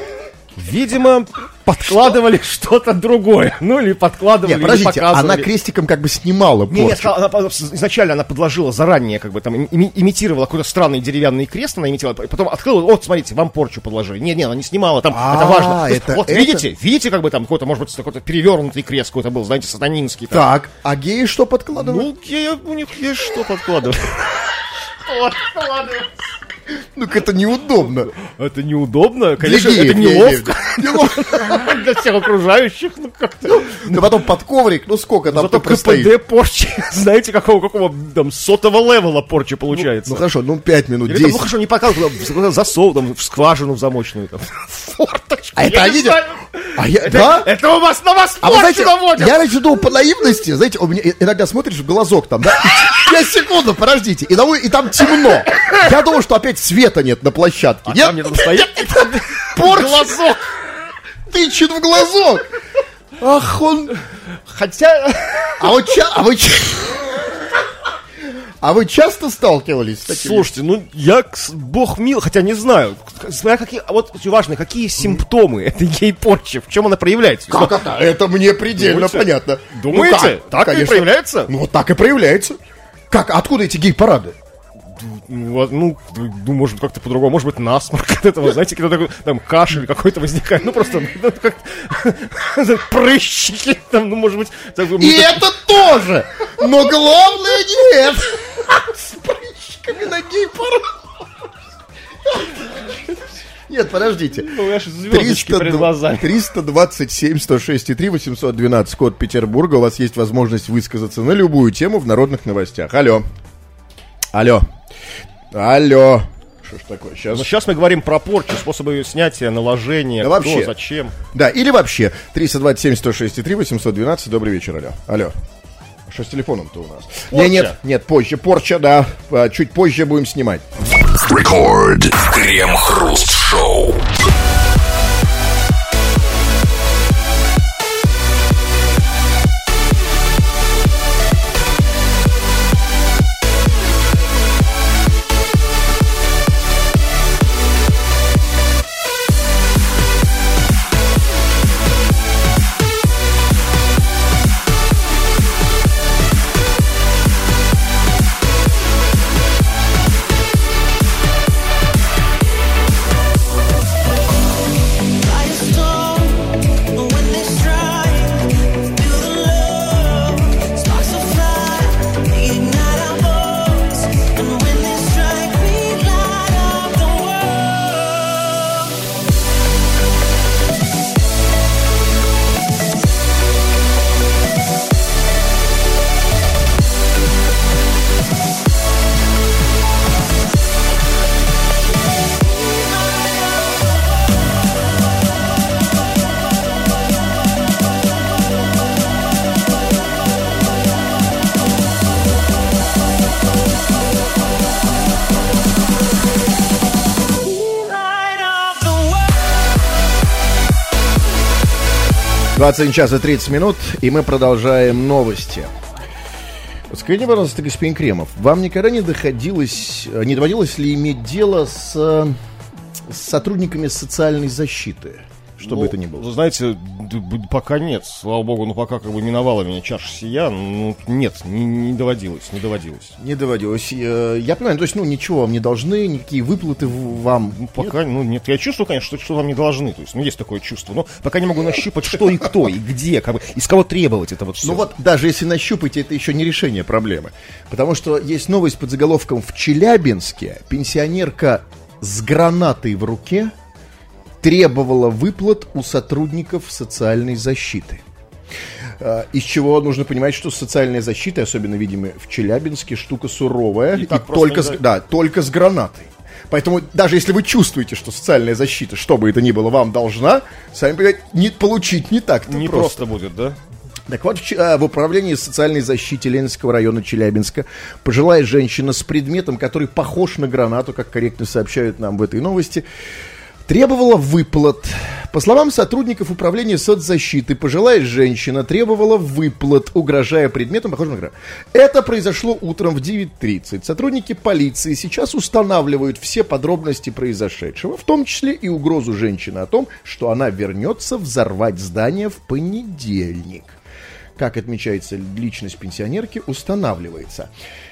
видимо, подкладывали что-то другое. Ну, или подкладывали, Нет, или подождите, показывали. она крестиком как бы снимала порчу. Нет, она, она- изначально она подложила заранее, как бы там ими- имитировала какой-то странный деревянный крест, она имитировала, потом открыла, вот, смотрите, вам порчу подложили. Нет, нет, она не снимала, там, А, это важно. То есть, это- вот это- видите, видите, как бы там какой-то, может быть, какой-то перевернутый крест какой-то был, знаете, сатанинский. там. Так, а геи что подкладывают? Ну, геи, у них есть что подкладывать. Ну, это неудобно. Это неудобно, конечно, Для это геев, я неловко имею в виду. для всех окружающих, ну как-то. Да потом под коврик, ну сколько там Зато ты простоишь? КПД порчи, знаете, какого, какого там сотого левела порчи получается. Ну хорошо, ну пять минут, Или там, ну десять. хорошо, не показывают, там, засов, там, в скважину в замочную, там, форточку. А это Я не они... знаю. А я, Это, да? это у вас на вас А вы порчу знаете, наводят. я раньше думал по наивности, знаете, у меня иногда смотришь в глазок там, да, пять секунд, подождите, и, там- и там темно. Я думал, что опять света нет на площадке. А Нет, там где-то стоит порча глазок. тычет в глазок. Ах, он... Хотя... А вы, ча... а вы, ча- а вы часто сталкивались с такими? Слушайте, ну я, к- бог мил, хотя не знаю, смотря какие, а вот очень важно, какие симптомы этой гей-порчи, в чем она проявляется. Как это? Это мне предельно Думаете? понятно. Думаете? Ну, как? Так и Конечно. проявляется? Ну, вот так и проявляется. Как? Откуда эти гей-парады? Ну, вот, ну, ну, может, как-то по-другому, может быть, насморк от этого, знаете, когда такой, там, кашель какой-то возникает, ну, просто, ну, как прыщики, там, ну, может быть... Так, И это тоже! Но главное нет! С прыщиками на гей-парад. Нет, подождите. Ну, аж звездочки перед глазами. триста двадцать семь сто шесть три восемьсот двенадцать код Петербурга. У вас есть возможность высказаться на любую тему в народных новостях. Алло. Алло. Алло. Что ж такое сейчас? Но сейчас мы говорим про порчу, способы ее снятия, наложения, Да кто, вообще. зачем. Да, или вообще. триста двадцать семь сто шесть три восемьсот двенадцать. Добрый вечер, алло. Алло. Что с телефоном-то у нас? Порча. Не, нет, нет, позже. Порча, да. А, чуть позже будем снимать. Рекорд. Крем-хруст-шоу. двадцать один час и тридцать минут, и мы продолжаем новости. Скажите, пожалуйста, господин Кремов, вам никогда не доходилось, не доводилось ли иметь дело с, с сотрудниками социальной защиты? Что бы Ну, это ни было. Вы знаете, д- б- пока нет, слава богу, ну пока как бы миновала меня чаша сия, ну нет, не, не доводилось, не доводилось. Не доводилось. Э, Я понимаю, то есть, ну, ничего вам не должны, никакие выплаты в- вам. Ну, пока, ну нет, я чувствую, конечно, что, что вам не должны, то есть, ну есть такое чувство, но пока не могу нащупать, что и кто, и где, как бы, из кого требовать это вот все. Ну вот, даже если нащупаете, это еще не решение проблемы. Потому что есть новость под заголовком: в Челябинске пенсионерка с гранатой в руке требовала выплат у сотрудников социальной защиты. А, Из чего нужно понимать, что социальная защита, особенно, видимо, в Челябинске, штука суровая, И и, так просто только, не с, за- да, только с гранатой. Поэтому даже если вы чувствуете, что социальная защита, что бы это ни было, вам должна, сами понимаете, не получить не так-то не просто. просто будет, да? Так вот, в, Ч- а, в управлении социальной защиты Ленинского района Челябинска пожилая женщина с предметом, который похож на гранату, как корректно сообщают нам в этой новости, требовала выплат. По словам сотрудников управления соцзащиты, пожилая женщина требовала выплат, угрожая предметом, похожим на гранату. Это произошло утром в девять тридцать. Сотрудники полиции сейчас устанавливают все подробности произошедшего, в том числе и угрозу женщины о том, что она вернется взорвать здание в понедельник. Как отмечается, личность пенсионерки устанавливается.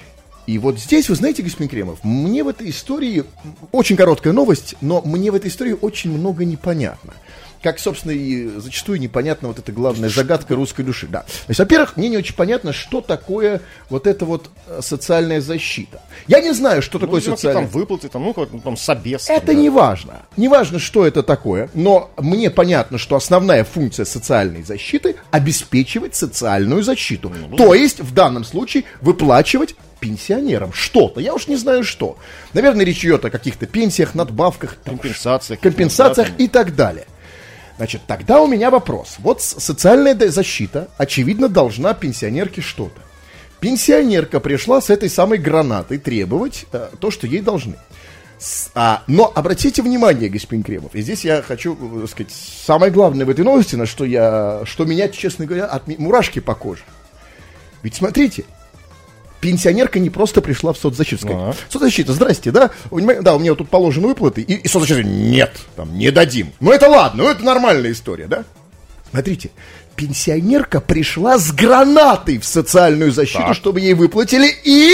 И вот здесь, вы знаете, господин Кремов, мне в этой истории, очень короткая новость, но мне в этой истории очень много непонятно. Как, собственно, и зачастую непонятна вот эта главная загадка русской души. Да. То есть, во-первых, мне не очень понятно, что такое вот эта вот э, социальная защита. Я не знаю, что такое Ну, социальная... там выплаты, там, ну, как, ну, там, собес. Это да. не важно. Не важно, что это такое, но мне понятно, что основная функция социальной защиты — обеспечивать социальную защиту. Ну, То есть, в данном случае, выплачивать пенсионерам что-то. Я уж не знаю что. Наверное, речь идет о каких-то пенсиях, надбавках, там, Компенсациях. компенсациях да, там. и так далее. Значит, тогда у меня вопрос. Вот с- социальная д- защита, очевидно, должна пенсионерке что-то. Пенсионерка пришла с этой самой гранатой требовать э, то, что ей должны. С- а, но обратите внимание, господин Кремов, и здесь я хочу, э, сказать, самое главное в этой новости, на что я, что меня, честно говоря, от ми- мурашки по коже. Ведь смотрите, пенсионерка не просто пришла в соцзащиту. Сказать, Ага. соцзащита, здрасте, да? У меня- Да, у меня вот тут положены выплаты. И, и соцзащита, нет, там, не дадим. Ну, это ладно, ну, это нормальная история, да? Смотрите, пенсионерка пришла с гранатой в социальную защиту, Так. чтобы ей выплатили, и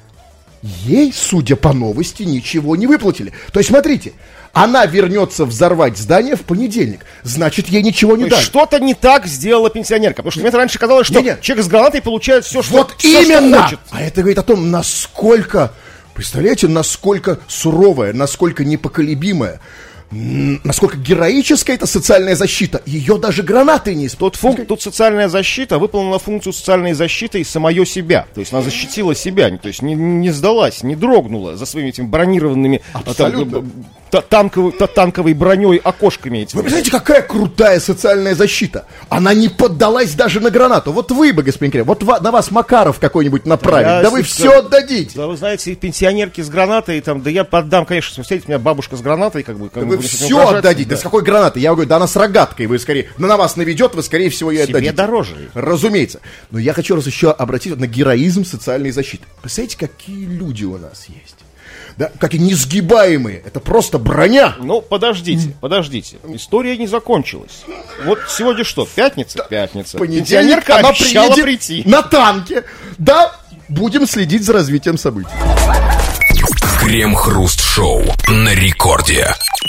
ей, судя по новости, ничего не выплатили. То есть, смотрите, она вернется взорвать здание в понедельник. Значит, ей ничего не То дали. есть что-то не так сделала пенсионерка. Потому что мне раньше казалось, что Не-не. человек с гранатой получает все, что, Вот всё, что именно! хочет. А это говорит о том, насколько, представляете, насколько суровая, насколько непоколебимая, м, насколько героическая эта социальная защита. Ее даже гранаты не используют. Тут, функ- тут социальная защита выполнила функцию социальной защиты и самое себя. То есть она защитила себя, то есть не, не сдалась, не дрогнула за своими этими бронированными Абсолютно. там, та- танковой, та- танковой броней окошками этими. Вы представляете, какая крутая социальная защита? Она не поддалась даже на гранату. Вот вы бы, господин Кремов, вот ва- на вас Макаров какой-нибудь направит, Я да вы с- все отдадите. Да, вы знаете, пенсионерки с гранатой, там, да я поддам, конечно, встретить меня бабушка с гранатой, как бы. Да вы все отдадите. Да. Да. С какой гранатой? Я говорю, да она с рогаткой. Вы скорее, ну, на вас наведет, вы скорее всего ее Себе отдадите. дороже. Разумеется. Но я хочу раз еще обратить на героизм социальной защиты. Представляете, какие люди у нас есть? Да, какие несгибаемые. Это просто броня. Ну, подождите, подождите. История не закончилась. Вот сегодня что? Пятница? Пятница. Понедельник Пенсионерка она обещала приедет прийти. на танке. Да, будем следить за развитием событий. Крем-хруст-шоу на рекорде.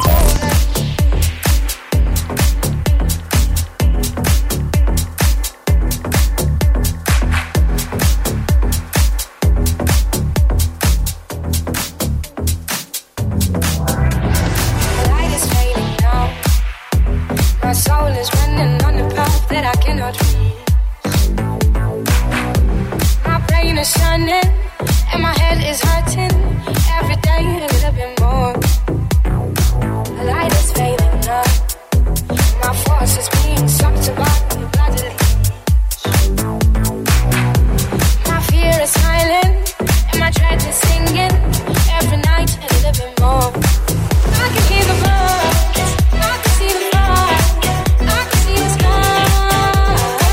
light is fading now. My soul is running on a path that I cannot reach. My brain is shining and my head is hurting. Every day a little bit more. The light is fading now. My force is being sucked by the bloody leech. My fear is smiling and my dread is singing. Every night a little bit more. I can hear the birds, I can see the fire, I can see the sky.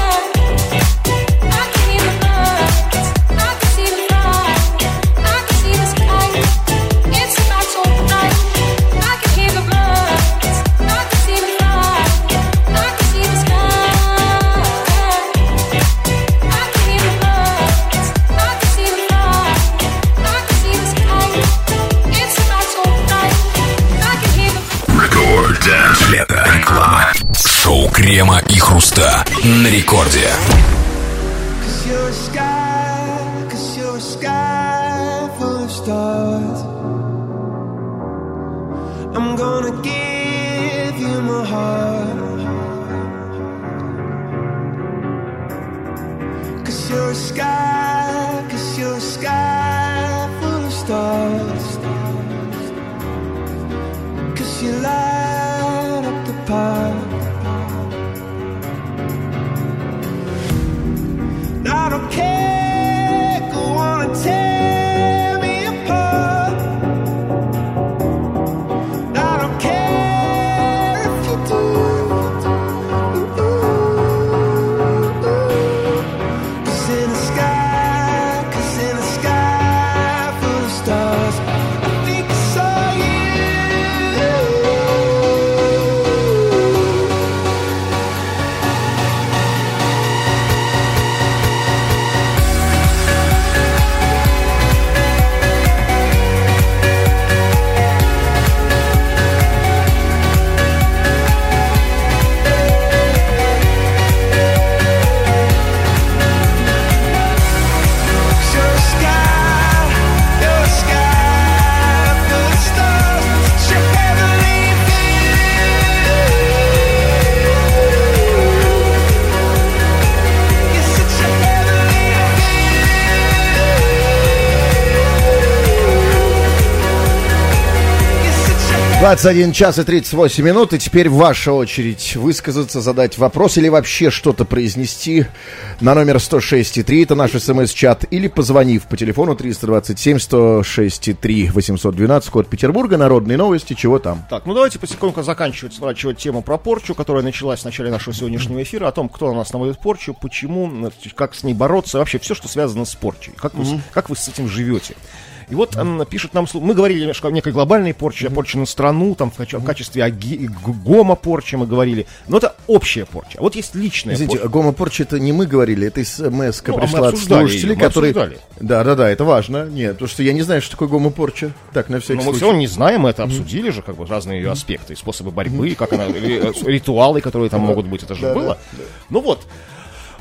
I can hear the birds, I can see the fire, I can see the sky. It's about so bright. I can hear the birds, I can see the fire, I can see the sky. I can hear the birds, I can see the fire, I can see the sky. It's about so bright. Лето. Реклама. Шоу Крема и Хруста на рекорде. Cause you're a sky, cause you're a sky full of stars. I'm gonna give you my heart. Cause you're a sky, cause you're a sky full of stars. Cause you light up the park. I don't care, go on and tear me apart. I don't care if you do. Cause in the sky, cause in the sky full of stars, I think I saw you. You're a sky, you're a sky full of stars. Such a heavenly feeling. You're such a heavenly feeling. You're such a двадцать один час и тридцать восемь минут, и теперь ваша очередь высказаться, задать вопрос или вообще что-то произнести на номер сто шесть и три, это наш смс-чат, или позвонив по телефону триста двадцать семь сто шесть и три восемьсот двенадцать, код Петербурга, народные новости, чего там. Так, ну давайте потихоньку заканчивать, сворачивать тему про порчу, которая началась в начале нашего сегодняшнего эфира, о том, кто на нас наводит порчу, почему, как с ней бороться, вообще все, что связано с порчей, как вы, как вы с этим живете. И вот м, пишет нам, слу- мы говорили немножко о некой глобальной порче, о порче на страну, там в, каче- в качестве аги- г- гомо-порчи мы говорили, но это общая порча. А вот есть личная Извините, порча. гомопорча это не мы говорили, это смс-ка Ну, а мы пришла от обсуждали слушателей, её, мы которые... обсуждали. Да, да, да, это важно. Нет, потому что я не знаю, что такое гомопорча. Так, на всякий Но мы случай. все равно не знаем, мы это обсудили же, как бы разные ее аспекты, способы борьбы, как она, ри- ритуалы, которые там могут быть, это же было. Ну вот.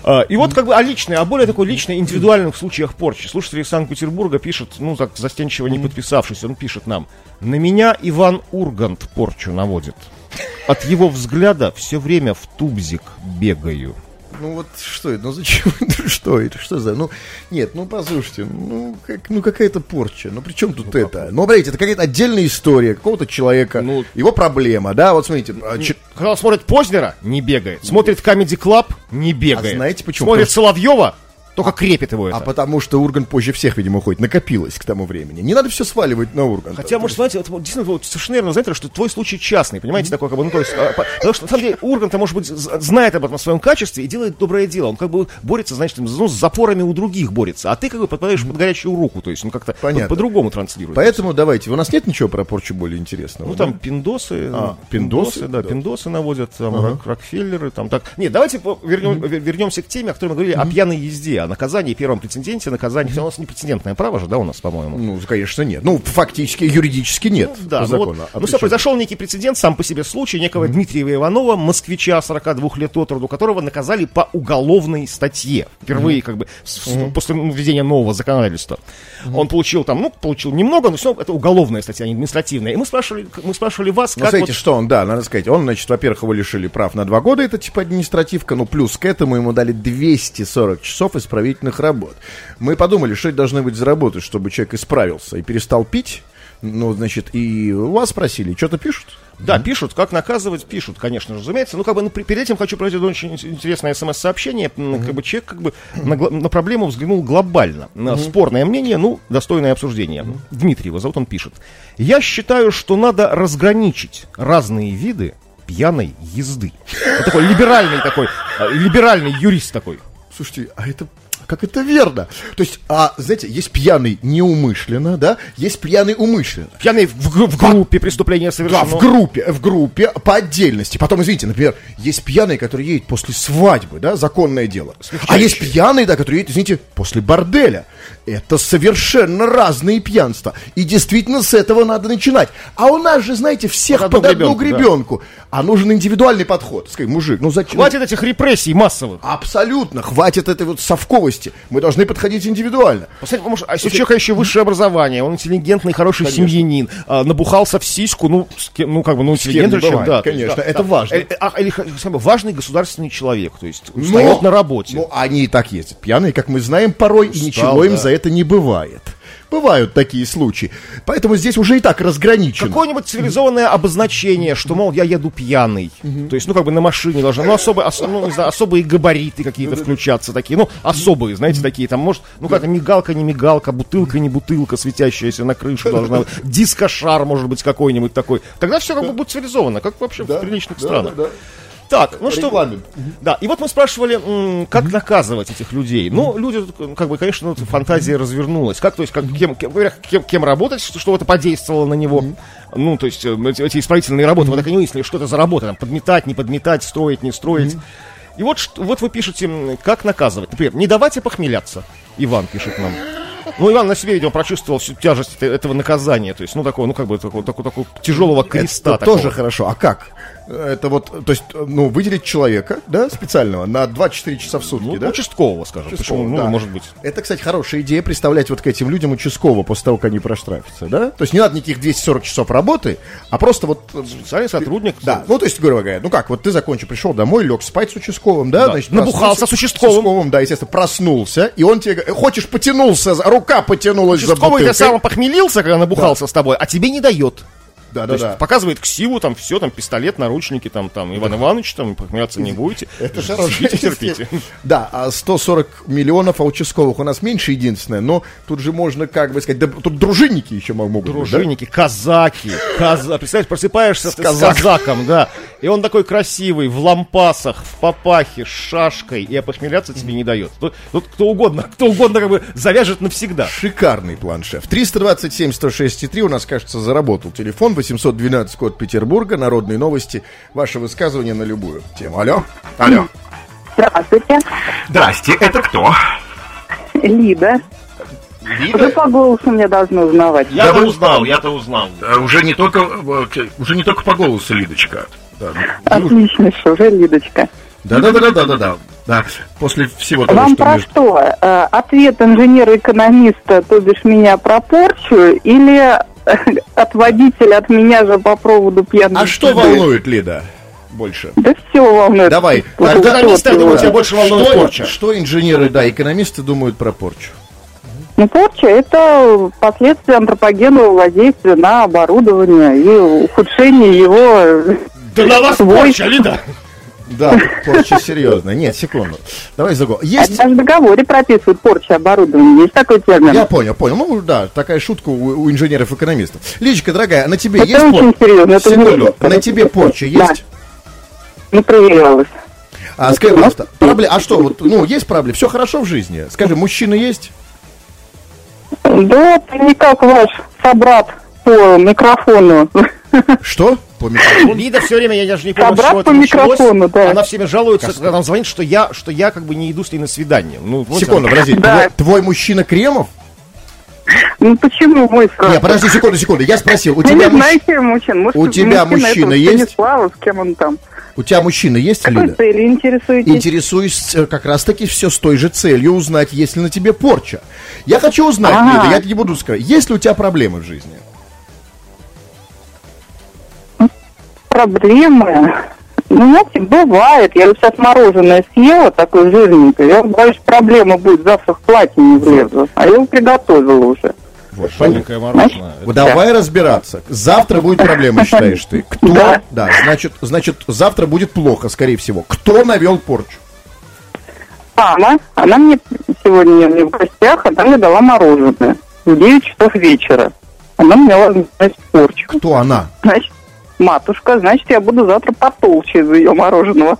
А, и вот как бы о личной, о более такой личной, индивидуальных случаях порчи. Слушатель из Санкт-Петербурга пишет, ну так застенчиво не подписавшись, он пишет нам: на меня Иван Ургант порчу наводит. От его взгляда все время в тубзик бегаю. Ну вот что это, ну зачем это, что это, что за, ну, нет, ну послушайте, ну, как, ну какая-то порча, ну при чем тут ну, это? Ну, смотрите, это какая-то отдельная история какого-то человека, ну, его проблема, да, вот смотрите. Ч... Когда он смотрит Познера, не бегает, смотрит Comedy Club, не бегает. А знаете почему? Смотрит Потому... Соловьева, только крепит его это. А потому что Ургант позже всех, видимо, уходит, накопилось к тому времени. Не надо все сваливать на Урганта. Хотя, может, знаете, это действительно вот, совершенно верно, знаете, что твой случай частный, понимаете, mm-hmm. такой, как бы, ну, то есть, а, по, потому что, на самом деле, Ургант, может быть, знает об этом своем качестве и делает доброе дело. Он как бы борется, значит, ну, с запорами у других борется, а ты как бы попадаешь mm-hmm. под горячую руку, то есть, ну, как-то по- по-другому транслирует. Поэтому давайте, у нас нет ничего про порчу более интересного? Ну, да? там пиндосы, а, пиндосы, пиндосы, да, да, пиндосы наводят, там, ага. рок- Рокфеллеры, там, так. Нет, давайте вернем, mm-hmm. вернемся к теме, о которой мы говорили, mm-hmm. о пьяной езде, о наказании первом прецеденте, наказание. У нас не прецедентное право же, да, у нас, по-моему? Ну, конечно, нет. Ну, фактически, юридически нет. Ну, да, по ну, закону. вот, а ну что, произошел некий прецедент, сам по себе случай некого mm-hmm. Дмитрия Иванова, москвича, сорока двух лет от роду, которого наказали по уголовной статье. Впервые, mm-hmm. как бы, с, mm-hmm. после введения нового законодательства. Mm-hmm. Он получил там, ну, получил немного, но все это уголовная статья, не административная. И мы спрашивали, мы спрашивали вас, ну, как знаете, вот... что он, да, надо сказать, он, значит, во-первых, его лишили прав на два года, это типа административка, ну, плюс к этому ему дали двести сорок часов исправительных работ. Мы подумали, что это должны быть за работы, чтобы человек исправился и перестал пить. Ну, значит, и у вас спросили, что-то пишут? Да, mm-hmm. пишут, как наказывать, пишут, конечно, разумеется. Ну, как бы, ну, перед этим хочу провести очень интересное смс-сообщение. Mm-hmm. Как бы человек, как бы, на, на проблему взглянул глобально. Mm-hmm. Спорное мнение, ну, достойное обсуждения. Mm-hmm. Дмитрий его зовут, он пишет: я считаю, что надо разграничить разные виды пьяной езды. Вот такой либеральный такой, либеральный юрист такой. Слушайте, а это... Как это верно? То есть, а, знаете, есть пьяный неумышленно, да? Есть пьяный умышленно. Пьяный в, в, в группе преступления совершено. Да, в группе, в группе, по отдельности. Потом, извините, например, есть пьяный, который едет после свадьбы, да, законное дело. А есть пьяный, да, который едет, извините, после борделя. Это совершенно разные пьянства. И действительно с этого надо начинать. А у нас же, знаете, всех под, под одну гребенку. гребенку. Да. А нужен индивидуальный подход. Скажи, мужик, ну зачем? Хватит этих репрессий массовых. Абсолютно. Хватит этой вот совковости. Мы должны подходить индивидуально. Посмотрите, может, а если у человека еще высшее образование, он интеллигентный, хороший конечно. семьянин, а, набухался в сиську, ну, с кем, ну, как бы, ну, интеллигентный человек, да. Конечно, да, это да. важно. А, или, важный государственный человек, то есть устает на работе. Ну, они и так ездят пьяные, как мы знаем, порой, Устал, и ничего да. им за это не бывает. Бывают такие случаи. Поэтому здесь уже и так разграничено. Какое-нибудь цивилизованное обозначение, что, мол, я еду пьяный. Mm-hmm. То есть, ну, как бы на машине должны, ну, особые, ос, ну, не знаю, особые габариты какие-то включаться такие. Ну, особые, знаете, mm-hmm. такие. Там, может, ну, какая-то мигалка, не мигалка, бутылка, не бутылка, светящаяся на крыше должна быть. Диско-шар, может быть, какой-нибудь такой. Тогда все как бы будет цивилизованно, как вообще в приличных странах. Так, ну что, Регламент. да, и вот мы спрашивали, м, как mm-hmm. наказывать этих людей. Ну, люди, как бы, конечно, ну, фантазия развернулась. Как, то есть, как, кем, кем, кем, кем работать, что, что это подействовало на него. Mm-hmm. Ну, то есть, эти, эти исправительные работы, mm-hmm. мы так и не выяснили, что это за работа. Там, подметать, не подметать, строить, не строить. Mm-hmm. И вот, вот вы пишете, как наказывать. Например, не давайте похмеляться. Иван пишет нам. Ну, Иван на себе, видимо, прочувствовал всю тяжесть этого наказания. То есть, ну, такого, ну, как бы, такого, такого, такого тяжелого креста. Это тоже хорошо. А как? Это вот, то есть, ну, выделить человека, да, специального, на двадцать четыре часа в сутки, ну, да? Участкового, скажем. Участкового, почему? да. Ну, может быть. Это, кстати, хорошая идея, представлять вот к этим людям участкового после того, как они проштрафятся, да? То есть не надо никаких двести сорок часов работы, а просто вот... Специальный сотрудник. Ты, да, ну, то есть, грубо говоря, ну как, вот ты закончил, пришел домой, лег спать с участковым, да? да. Значит, набухался с участковым. С участковым, да, естественно, проснулся, и он тебе говорит, хочешь, потянулся, рука потянулась за бутылкой. Участковый ты сам похмелился, когда набухался да. с тобой, а тебе не дает. Да, да, да. Показывает ксиву, там все, там пистолет, наручники, там, там Иван Иванович, там похмеляться не будете. Это хорошо. Терпите. Да, а сто сорок миллионов, а участковых у нас меньше, единственное, но тут же можно, как бы сказать, да, тут дружинники еще могут быть. Дружинники, да? казаки, каза... представляешь, просыпаешься с, казак. с казаком, да, и он такой красивый, в лампасах, в папахе, с шашкой, и опохмеляться тебе не дает. Тут, тут кто угодно, кто угодно как бы завяжет навсегда. Шикарный план, шеф. триста двадцать семь сто шесть три у нас, кажется, заработал телефон. восемьсот двенадцать, код Петербурга, народные новости. Ваше высказывание на любую тему. Алло? Алло. Здравствуйте. Здрасте, это кто? Лида. Лида? Вы по голосу меня должны узнавать. Я-то да узнал, я-то узнал. А, уже, не только, уже не только по голосу, Лидочка. Да. Отлично, что уже Лидочка. Да-да-да-да-да-да. Да, после всего того, Вам что про мы... что? Э, Ответ инженера-экономиста, то бишь меня, про порчу, или от водителя, от меня же по проводу пьяных? А что волнует, Лида, больше? Да все волнует. Давай. Вот А это экономиста, я вот думаю, его. тебя больше волнует Что, порча. что инженеры, да, экономисты думают про порчу? Ну, порча – это последствия антропогенного воздействия на оборудование и ухудшение его... Да на вас свойств. порча, Лида! Да, порча серьезно. Нет, секунду. Давай за Это Есть... даже в договоре прописывают порча оборудования. Есть такой термин? Я понял, понял. Ну, да, такая шутка у, у инженеров-экономистов. Лидочка, дорогая, на тебе Это есть очень порча? серьезно, это Секунду. не- На тебе порча Да. есть? Не проверялась. А, скажи, пожалуйста, пробле- а что, вот, ну, есть проблемы? Все хорошо в жизни? Скажи, мужчина есть? Да, ты не как ваш собрат по микрофону. Что? По микрофону? Лида все время, я даже не помню, с Собрат чего это по началось. микрофону, да. Она всеми жалуется, когда нам звонит, что я, что я как бы не иду с ней на свидание. Ну, вот Секунду, она- подожди. Да. Твой, твой мужчина Кремов? Ну почему мой сразу? Не, подожди секунду, секунду. Я спросил, у Я тебя, не муж- знаю, кем мужчин. Может, у тебя мужчина мужчина этого есть? Станислава, с кем он там? у тебя мужчина есть, Какой Лида? целью интересуетесь? Интересуюсь э, как раз-таки все с той же целью узнать, есть ли на тебе порча. Я хочу узнать, Ага. Лида, я тебе не буду сказать, есть ли у тебя проблемы в жизни? Проблемы? Ну, знаете, бывает. Я вот сейчас мороженое съела, такое жирненькое. Я боюсь, проблема будет, завтра в платье не влезу. А я его приготовила уже. Вот, Маленькое мороженое. Вот давай разбираться. Завтра будет проблема, считаешь ты. Кто? Да. Да, значит, значит, завтра будет плохо, скорее всего. Кто навел порчу? Мама, она мне сегодня не в гостях, она мне дала мороженое в девять часов вечера. Она мне дала, значит, порчу. Кто она? Значит, матушка, значит, я буду завтра потолще из ее мороженого.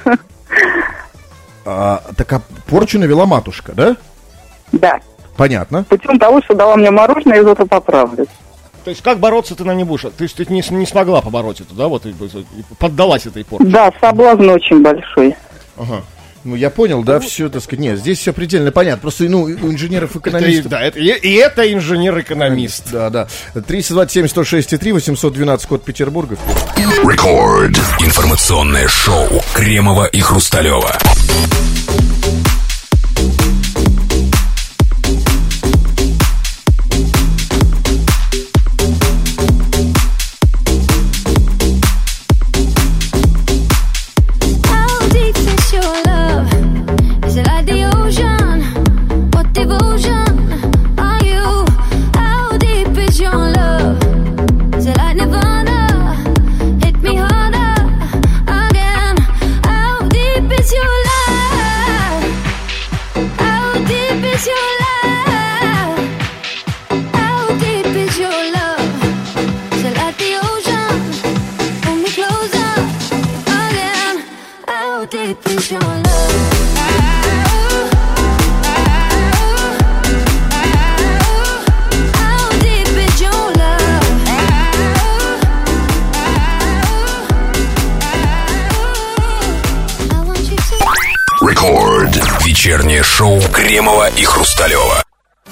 А, так а порчу навела матушка, да? Да. Понятно. Путем того, что дала мне мороженое, я завтра поправлюсь. То есть как бороться ты на не будешь? Ты, ты не, не смогла побороть это, да? Вот и, и поддалась этой порче. Да, соблазн очень большой. Ага. Ну, я понял, да, все, так сказать, нет, здесь все предельно понятно. Просто, ну, у Это и- инженеров-экономистов... да, это, и, и это инженер-экономист. Да, да. триста двадцать семь сто шесть три, восемьсот двенадцать, код Петербурга. Рекорд. Информационное шоу Кремова и Хрусталева. How deep is your love? Is it like the ocean? What devotion are you? How deep is your love? Is it like Nirvana? Hit me harder again. How deep is your love? How deep is your love? How deep is your love? Is it like the ocean? Pull me closer again. How deep is your love? How deep is your love? I want you to. Рекорд. Вечернее шоу Кремова и Хрусталева.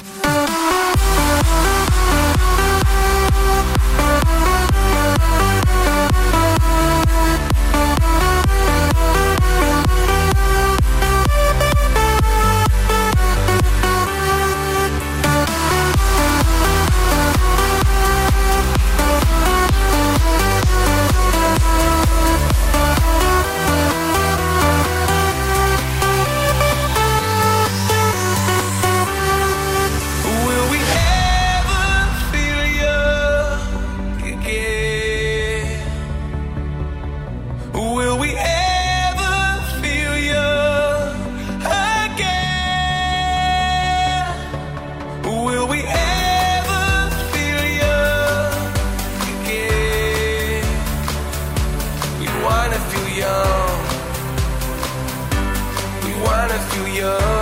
Will we ever feel you again? Will we ever feel you again? Will we ever feel you again? We wanna feel young. We wanna feel young again.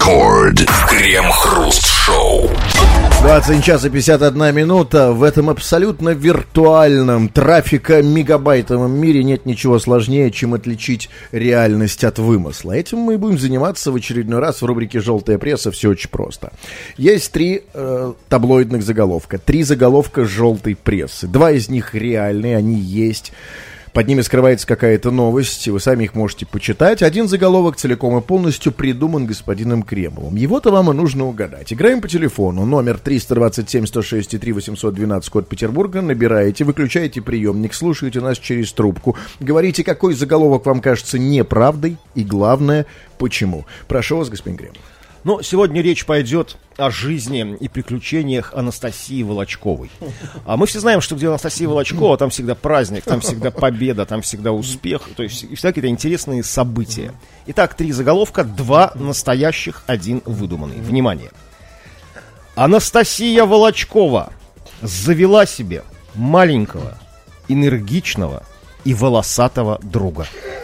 Рекорд. Крем-хруст-шоу. двадцать часа пятьдесят одна минута. В этом абсолютно виртуальном трафика мегабайтовом мире нет ничего сложнее, чем отличить реальность от вымысла. Этим мы и будем заниматься в очередной раз в рубрике «Желтая пресса». Все очень просто. Есть три э, таблоидных заголовка. Три заголовка желтой прессы. Два из них реальные, они есть. Под ними скрывается какая-то новость, и вы сами их можете почитать. Один заголовок целиком и полностью придуман господином Кремовым. Его-то вам и нужно угадать. Играем по телефону. Номер триста двадцать семь сто шесть три восемьсот двенадцать, код Петербурга. Набираете, выключаете приемник, слушаете нас через трубку. Говорите, какой заголовок вам кажется неправдой, и главное, почему. Прошу вас, господин Кремов. Но сегодня речь пойдет о жизни и приключениях Анастасии Волочковой. А мы все знаем, что где Анастасия Волочкова, там всегда праздник, там всегда победа, там всегда успех. То есть и всякие какие-то интересные события. Итак, три заголовка, два настоящих, один выдуманный. Внимание. Анастасия Волочкова завела себе маленького, энергичного и волосатого друга.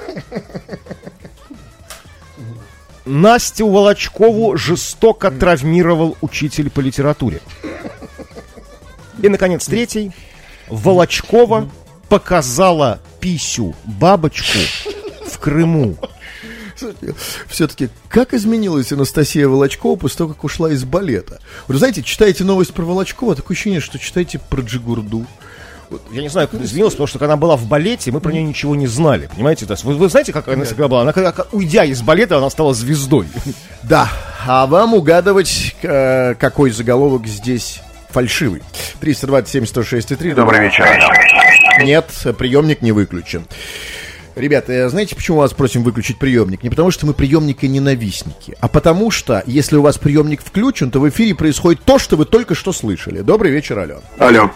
Настю Волочкову жестоко травмировал учитель по литературе. И, наконец, третий. Волочкова показала писю бабочку в Крыму. Все-таки, как изменилась Анастасия Волочкова после того, как ушла из балета? Вы знаете, читаете новость про Волочкова, такое ощущение, что читаете про Джигурду. Я не знаю, как это изменилось, потому что когда она была в балете, мы про нее ничего не знали, понимаете? То есть, вы, вы знаете, как она всегда была? Она, когда, уйдя из балета, она стала звездой. Да, а вам угадывать, э, какой заголовок здесь фальшивый. триста двадцать семь сто шесть три. Добрый вечер. Нет, приемник не выключен. Ребята, знаете, почему вас просим выключить приемник? Не потому, что мы приемники-ненавистники, а потому что, если у вас приемник включен, то в эфире происходит то, что вы только что слышали. Добрый вечер, Ален. Алло.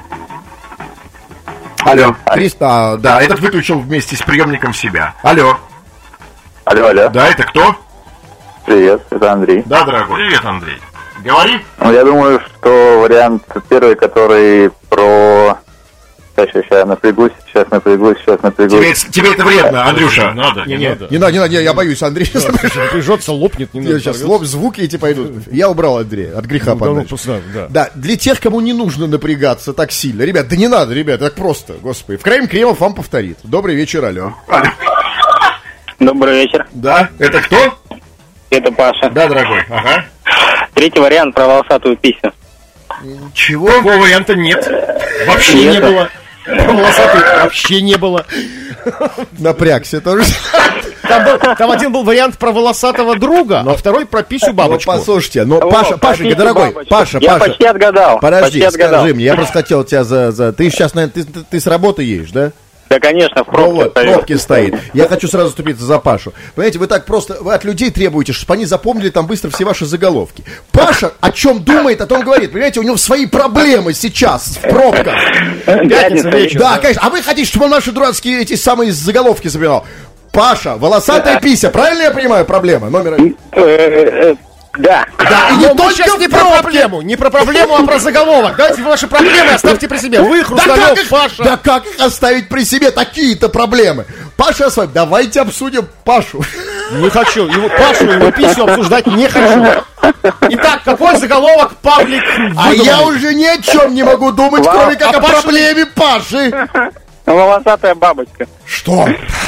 Алло. триста, а, да, Да, этот выключил вместе с приемником себя. Алло. Алло, алло. Да, это кто? Привет, это Андрей. Да, дорогой. Привет, Андрей. Говори. Ну, я думаю, что вариант первый, который про... Сейчас, сейчас, сейчас напрягусь, сейчас напрягусь, сейчас напрягусь. Тебе, тебе это вредно, Андрюша. Надо, не, не надо. Не надо, не надо, я боюсь, Андрей. Напряжется, лопнет. Не Сейчас лоб, звуки эти пойдут. Я убрал Андрея, от греха подальше. Да. Да, для тех, кому не нужно напрягаться так сильно. Ребят, да не надо, ребят, так просто, господи. В Крайм Кремов вам повторит. Добрый вечер, алло. Добрый вечер. Да, это кто? Это Паша. Да, дорогой. Ага. Третий вариант про волосатую писню. Чего? Такого варианта нет. Вообще не Нет. было. Про волосатую вообще не было. Напрягся тоже. Там, был, там один был вариант про волосатого друга, а второй про писю Ну, бабочку. послушайте, но О, Паша, про Пашенька, писю дорогой, бабочку. Паша, Я Паша. почти отгадал. Подожди, почти отгадал. скажи мне, я просто хотел тебя за... за... Ты сейчас, наверное, ты, ты, ты с работы едешь, да? Да, конечно, в Ну пробке вот, в стою. пробке стоит. Я хочу сразу вступиться за Пашу. Понимаете, вы так просто, вы от людей требуете, чтобы они запомнили там быстро все ваши заголовки. Паша о чем думает, о том говорит. Понимаете, у него свои проблемы сейчас в пробках. Пятница вечер. Да, конечно. А вы хотите, чтобы он наши дурацкие эти самые заголовки забирал? Паша, волосатая пися. Правильно я понимаю проблема? Номер один. Э, э, Да. Да, и Но не мы только сейчас не про пробки. проблему, не про проблему, а про заголовок. Давайте ваши проблемы оставьте при себе. Вы, Да Хрусталев, как, их, Паша. да как их оставить при себе такие-то проблемы? Паша, с вами, давайте обсудим Пашу. Не хочу. Его Пашу, его писю обсуждать не хочу. Итак, какой заголовок Павлик А выдумал? я уже ни о чем не могу думать, Вау, кроме как а о Паша- проблеме Паши. Волосатая бабочка. Что?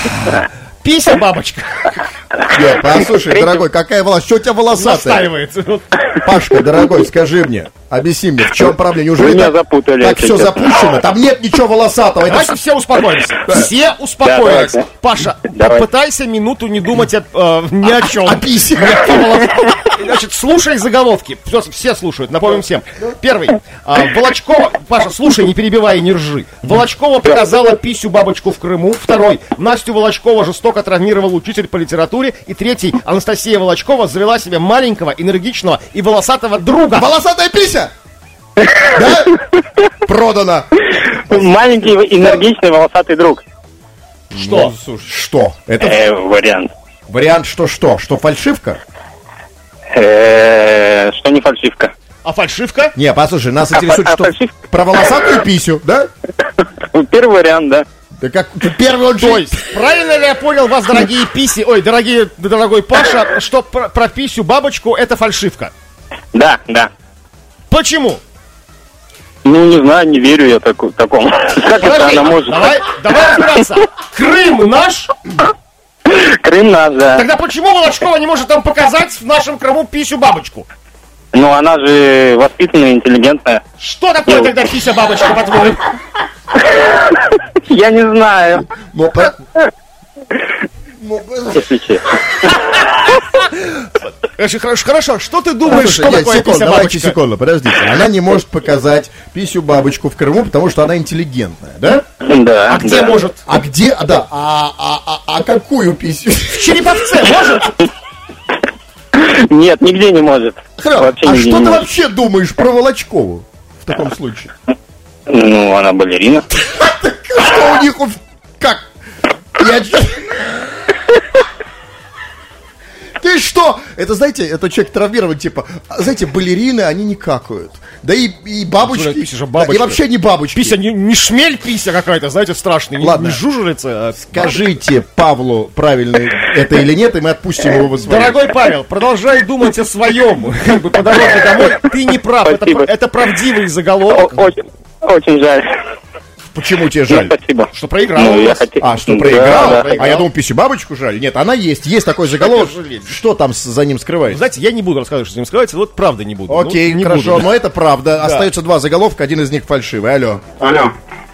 Пися бабочка. Нет, послушай, дорогой, какая волос? Что у тебя волосатая? Настаивает. Пашка, дорогой, скажи мне, объясни мне, в чем проблема? Неужели Вы меня так, запутали, так если все честно. запущено? Там нет ничего волосатого. Это Давайте все успокоимся. Все успокоились. давайте. Паша, Давай. попытайся минуту не думать о, э, ни о чем. о писе. Значит, слушай заголовки. Все, все слушают, напомним всем. Первый. А, Волочкова. Паша, слушай, не перебивай и не ржи. Волочкова показала писю бабочку в Крыму. Второй. Настю Волочкова жестоко травмировал учитель по литературе. И третий. Анастасия Волочкова завела себе маленького, энергичного и волосатого друга. Волосатая пися? Да? Продано. Маленький энергичный волосатый друг. Что? Ну, слушай, что? Это Э, вариант. вариант что-что? Что, фальшивка? Э, Что не фальшивка. А фальшивка? Не, послушай, нас А интересует, фа- а что... фальшивка? Про волосатую писю, да? Первый вариант, да. Да как первый он То же... есть, правильно ли я понял вас, дорогие писи, ой, дорогие, дорогой Паша, что про, про писю бабочку это фальшивка? Да, да. Почему? Ну, не знаю, не верю я таку- такому. Как это Подожди, она может... давай, давай разбираться. Крым наш? Крым наш, да. Тогда почему Волочкова не может там показать в нашем Крыму писю бабочку? Ну, она же воспитанная, интеллигентная. Что такое Ну. тогда пися бабочка, по-твоему? Я не знаю, Ну, по- ну, если честно. Хорошо, хорошо, хорошо. Что ты думаешь, Слушай, что нет, такое секунду, пися давайте бабочка? секунду, подождите. Она не может показать писю бабочку в Крыму, потому что она интеллигентная, да? Да, А где да. может? А где, а, да, а, а, а, а какую писю? В Череповце может? Нет, нигде не может. Хорошо, Вообще а нигде что не ты может. вообще думаешь про Волочкову в таком случае? Ну, она балерина. Что у них, у- как? Я чё- Ты что? Это, знаете, это человек травмирован, типа, а, знаете, балерины, они не какают. Да и, и бабочки. Слушай, пися же да, бабочка. и вообще не бабочки. Пися не, не шмель пися какая-то, знаете, страшная. Не, Ладно. не жужелица, а... Скажите Павлу, правильно это или нет, и мы отпустим его в освоение. Дорогой Павел, продолжай думать о своем. Как бы по дороге домой. Ты не прав. Это, Спасибо. это правдивый О- заголовок. Очень, очень жаль. Почему тебе Ну, жаль? спасибо. Что проиграл. Ну, у я нас. хотел... А, что Да, проиграл? да. А я думал, писю бабочку жаль. Нет, она есть. Есть такой заголовок. жалеть. Что там с- за ним скрывается? Знаете, я не буду рассказывать, что с ним скрывается. Вот правда не буду. Окей, Ну, не хорошо, буду. но это правда. Остается два заголовка, один из них фальшивый. Алло. Алло.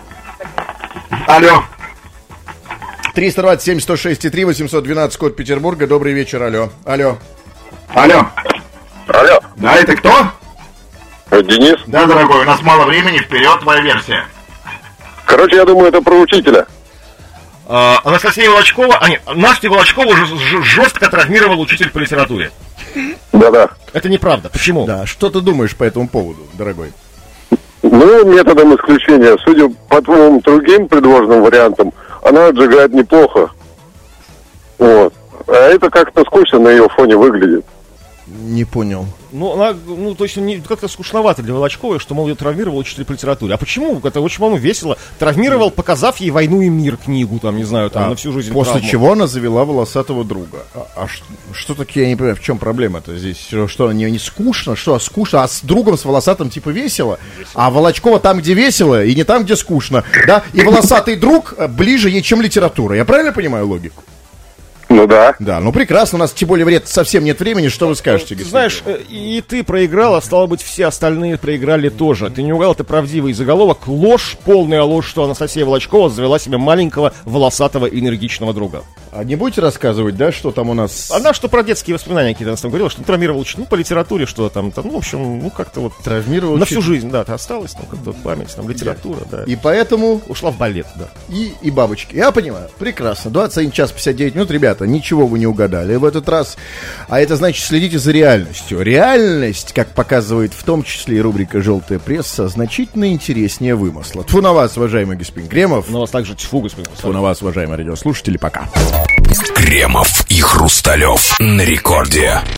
Алло. триста двадцать семь сто шесть три восемьсот двенадцать, код Петербурга. Добрый вечер, алло. Алло. Алло. Алло, Да, это кто? Денис. Да, дорогой, у нас мало времени, вперед твоя версия. Короче, я думаю, это про учителя. А, Анастасия Волочкова, а нет, Настю Волочкову ж- ж- жестко травмировал учитель по литературе. Да-да. Это неправда. Почему? Да, что ты думаешь по этому поводу, дорогой? Ну, методом исключения. Судя по двум другим предложенным вариантам, она отжигает неплохо. Вот. А это как-то скучно на ее фоне выглядит. Не понял. Ну, она, ну, то есть, не, как-то скучновато для Волочковой, что, мол, ее травмировал учитель по литературе. А почему? Это очень, по-моему, весело. Травмировал, показав ей «Войну и мир» книгу, там, не знаю, там, А, на всю жизнь. После травму. чего она завела волосатого друга. А, а ш- что таки, я не понимаю, в чем проблема-то здесь? Что, Что, не, не скучно? Что, скучно? А с другом, с волосатым, типа, весело? А Волочкова там, где весело, и не там, где скучно. Да? И волосатый друг э, ближе ей, чем литература. Я правильно понимаю логику? Ну да. Да, ну прекрасно, у нас тем более вред совсем нет времени. Что вы скажете, Ты господин? знаешь, э, и ты проиграла, стало быть, все остальные проиграли тоже. Ты не угадал, это правдивый заголовок. Ложь, полная ложь, что Анастасия Волочкова завела себе маленького, волосатого, энергичного друга. А не будете рассказывать, да, что там у нас... Она что про детские воспоминания какие-то нас там говорила, что травмировал учитель, ну, по литературе, что там, там, ну, в общем, ну, как-то вот... Травмировал На учитель. всю жизнь, да, ты осталась, там, как-то вот память, там, литература, да. И поэтому... Ушла в балет, да. И, и бабочки. Я понимаю. Прекрасно. двадцать один час пятьдесят девять минут. Ребята, ничего вы не угадали в этот раз. А это значит, следите за реальностью. Реальность, как показывает в том числе и рубрика «Желтая пресса», значительно интереснее вымысла. Тьфу на вас, уважаемый господин Кремов. Но у вас также тьфу, господин Тьфу на вас, уважаемые радиослушатели. Пока. Кремов и Хрусталев на рекорде.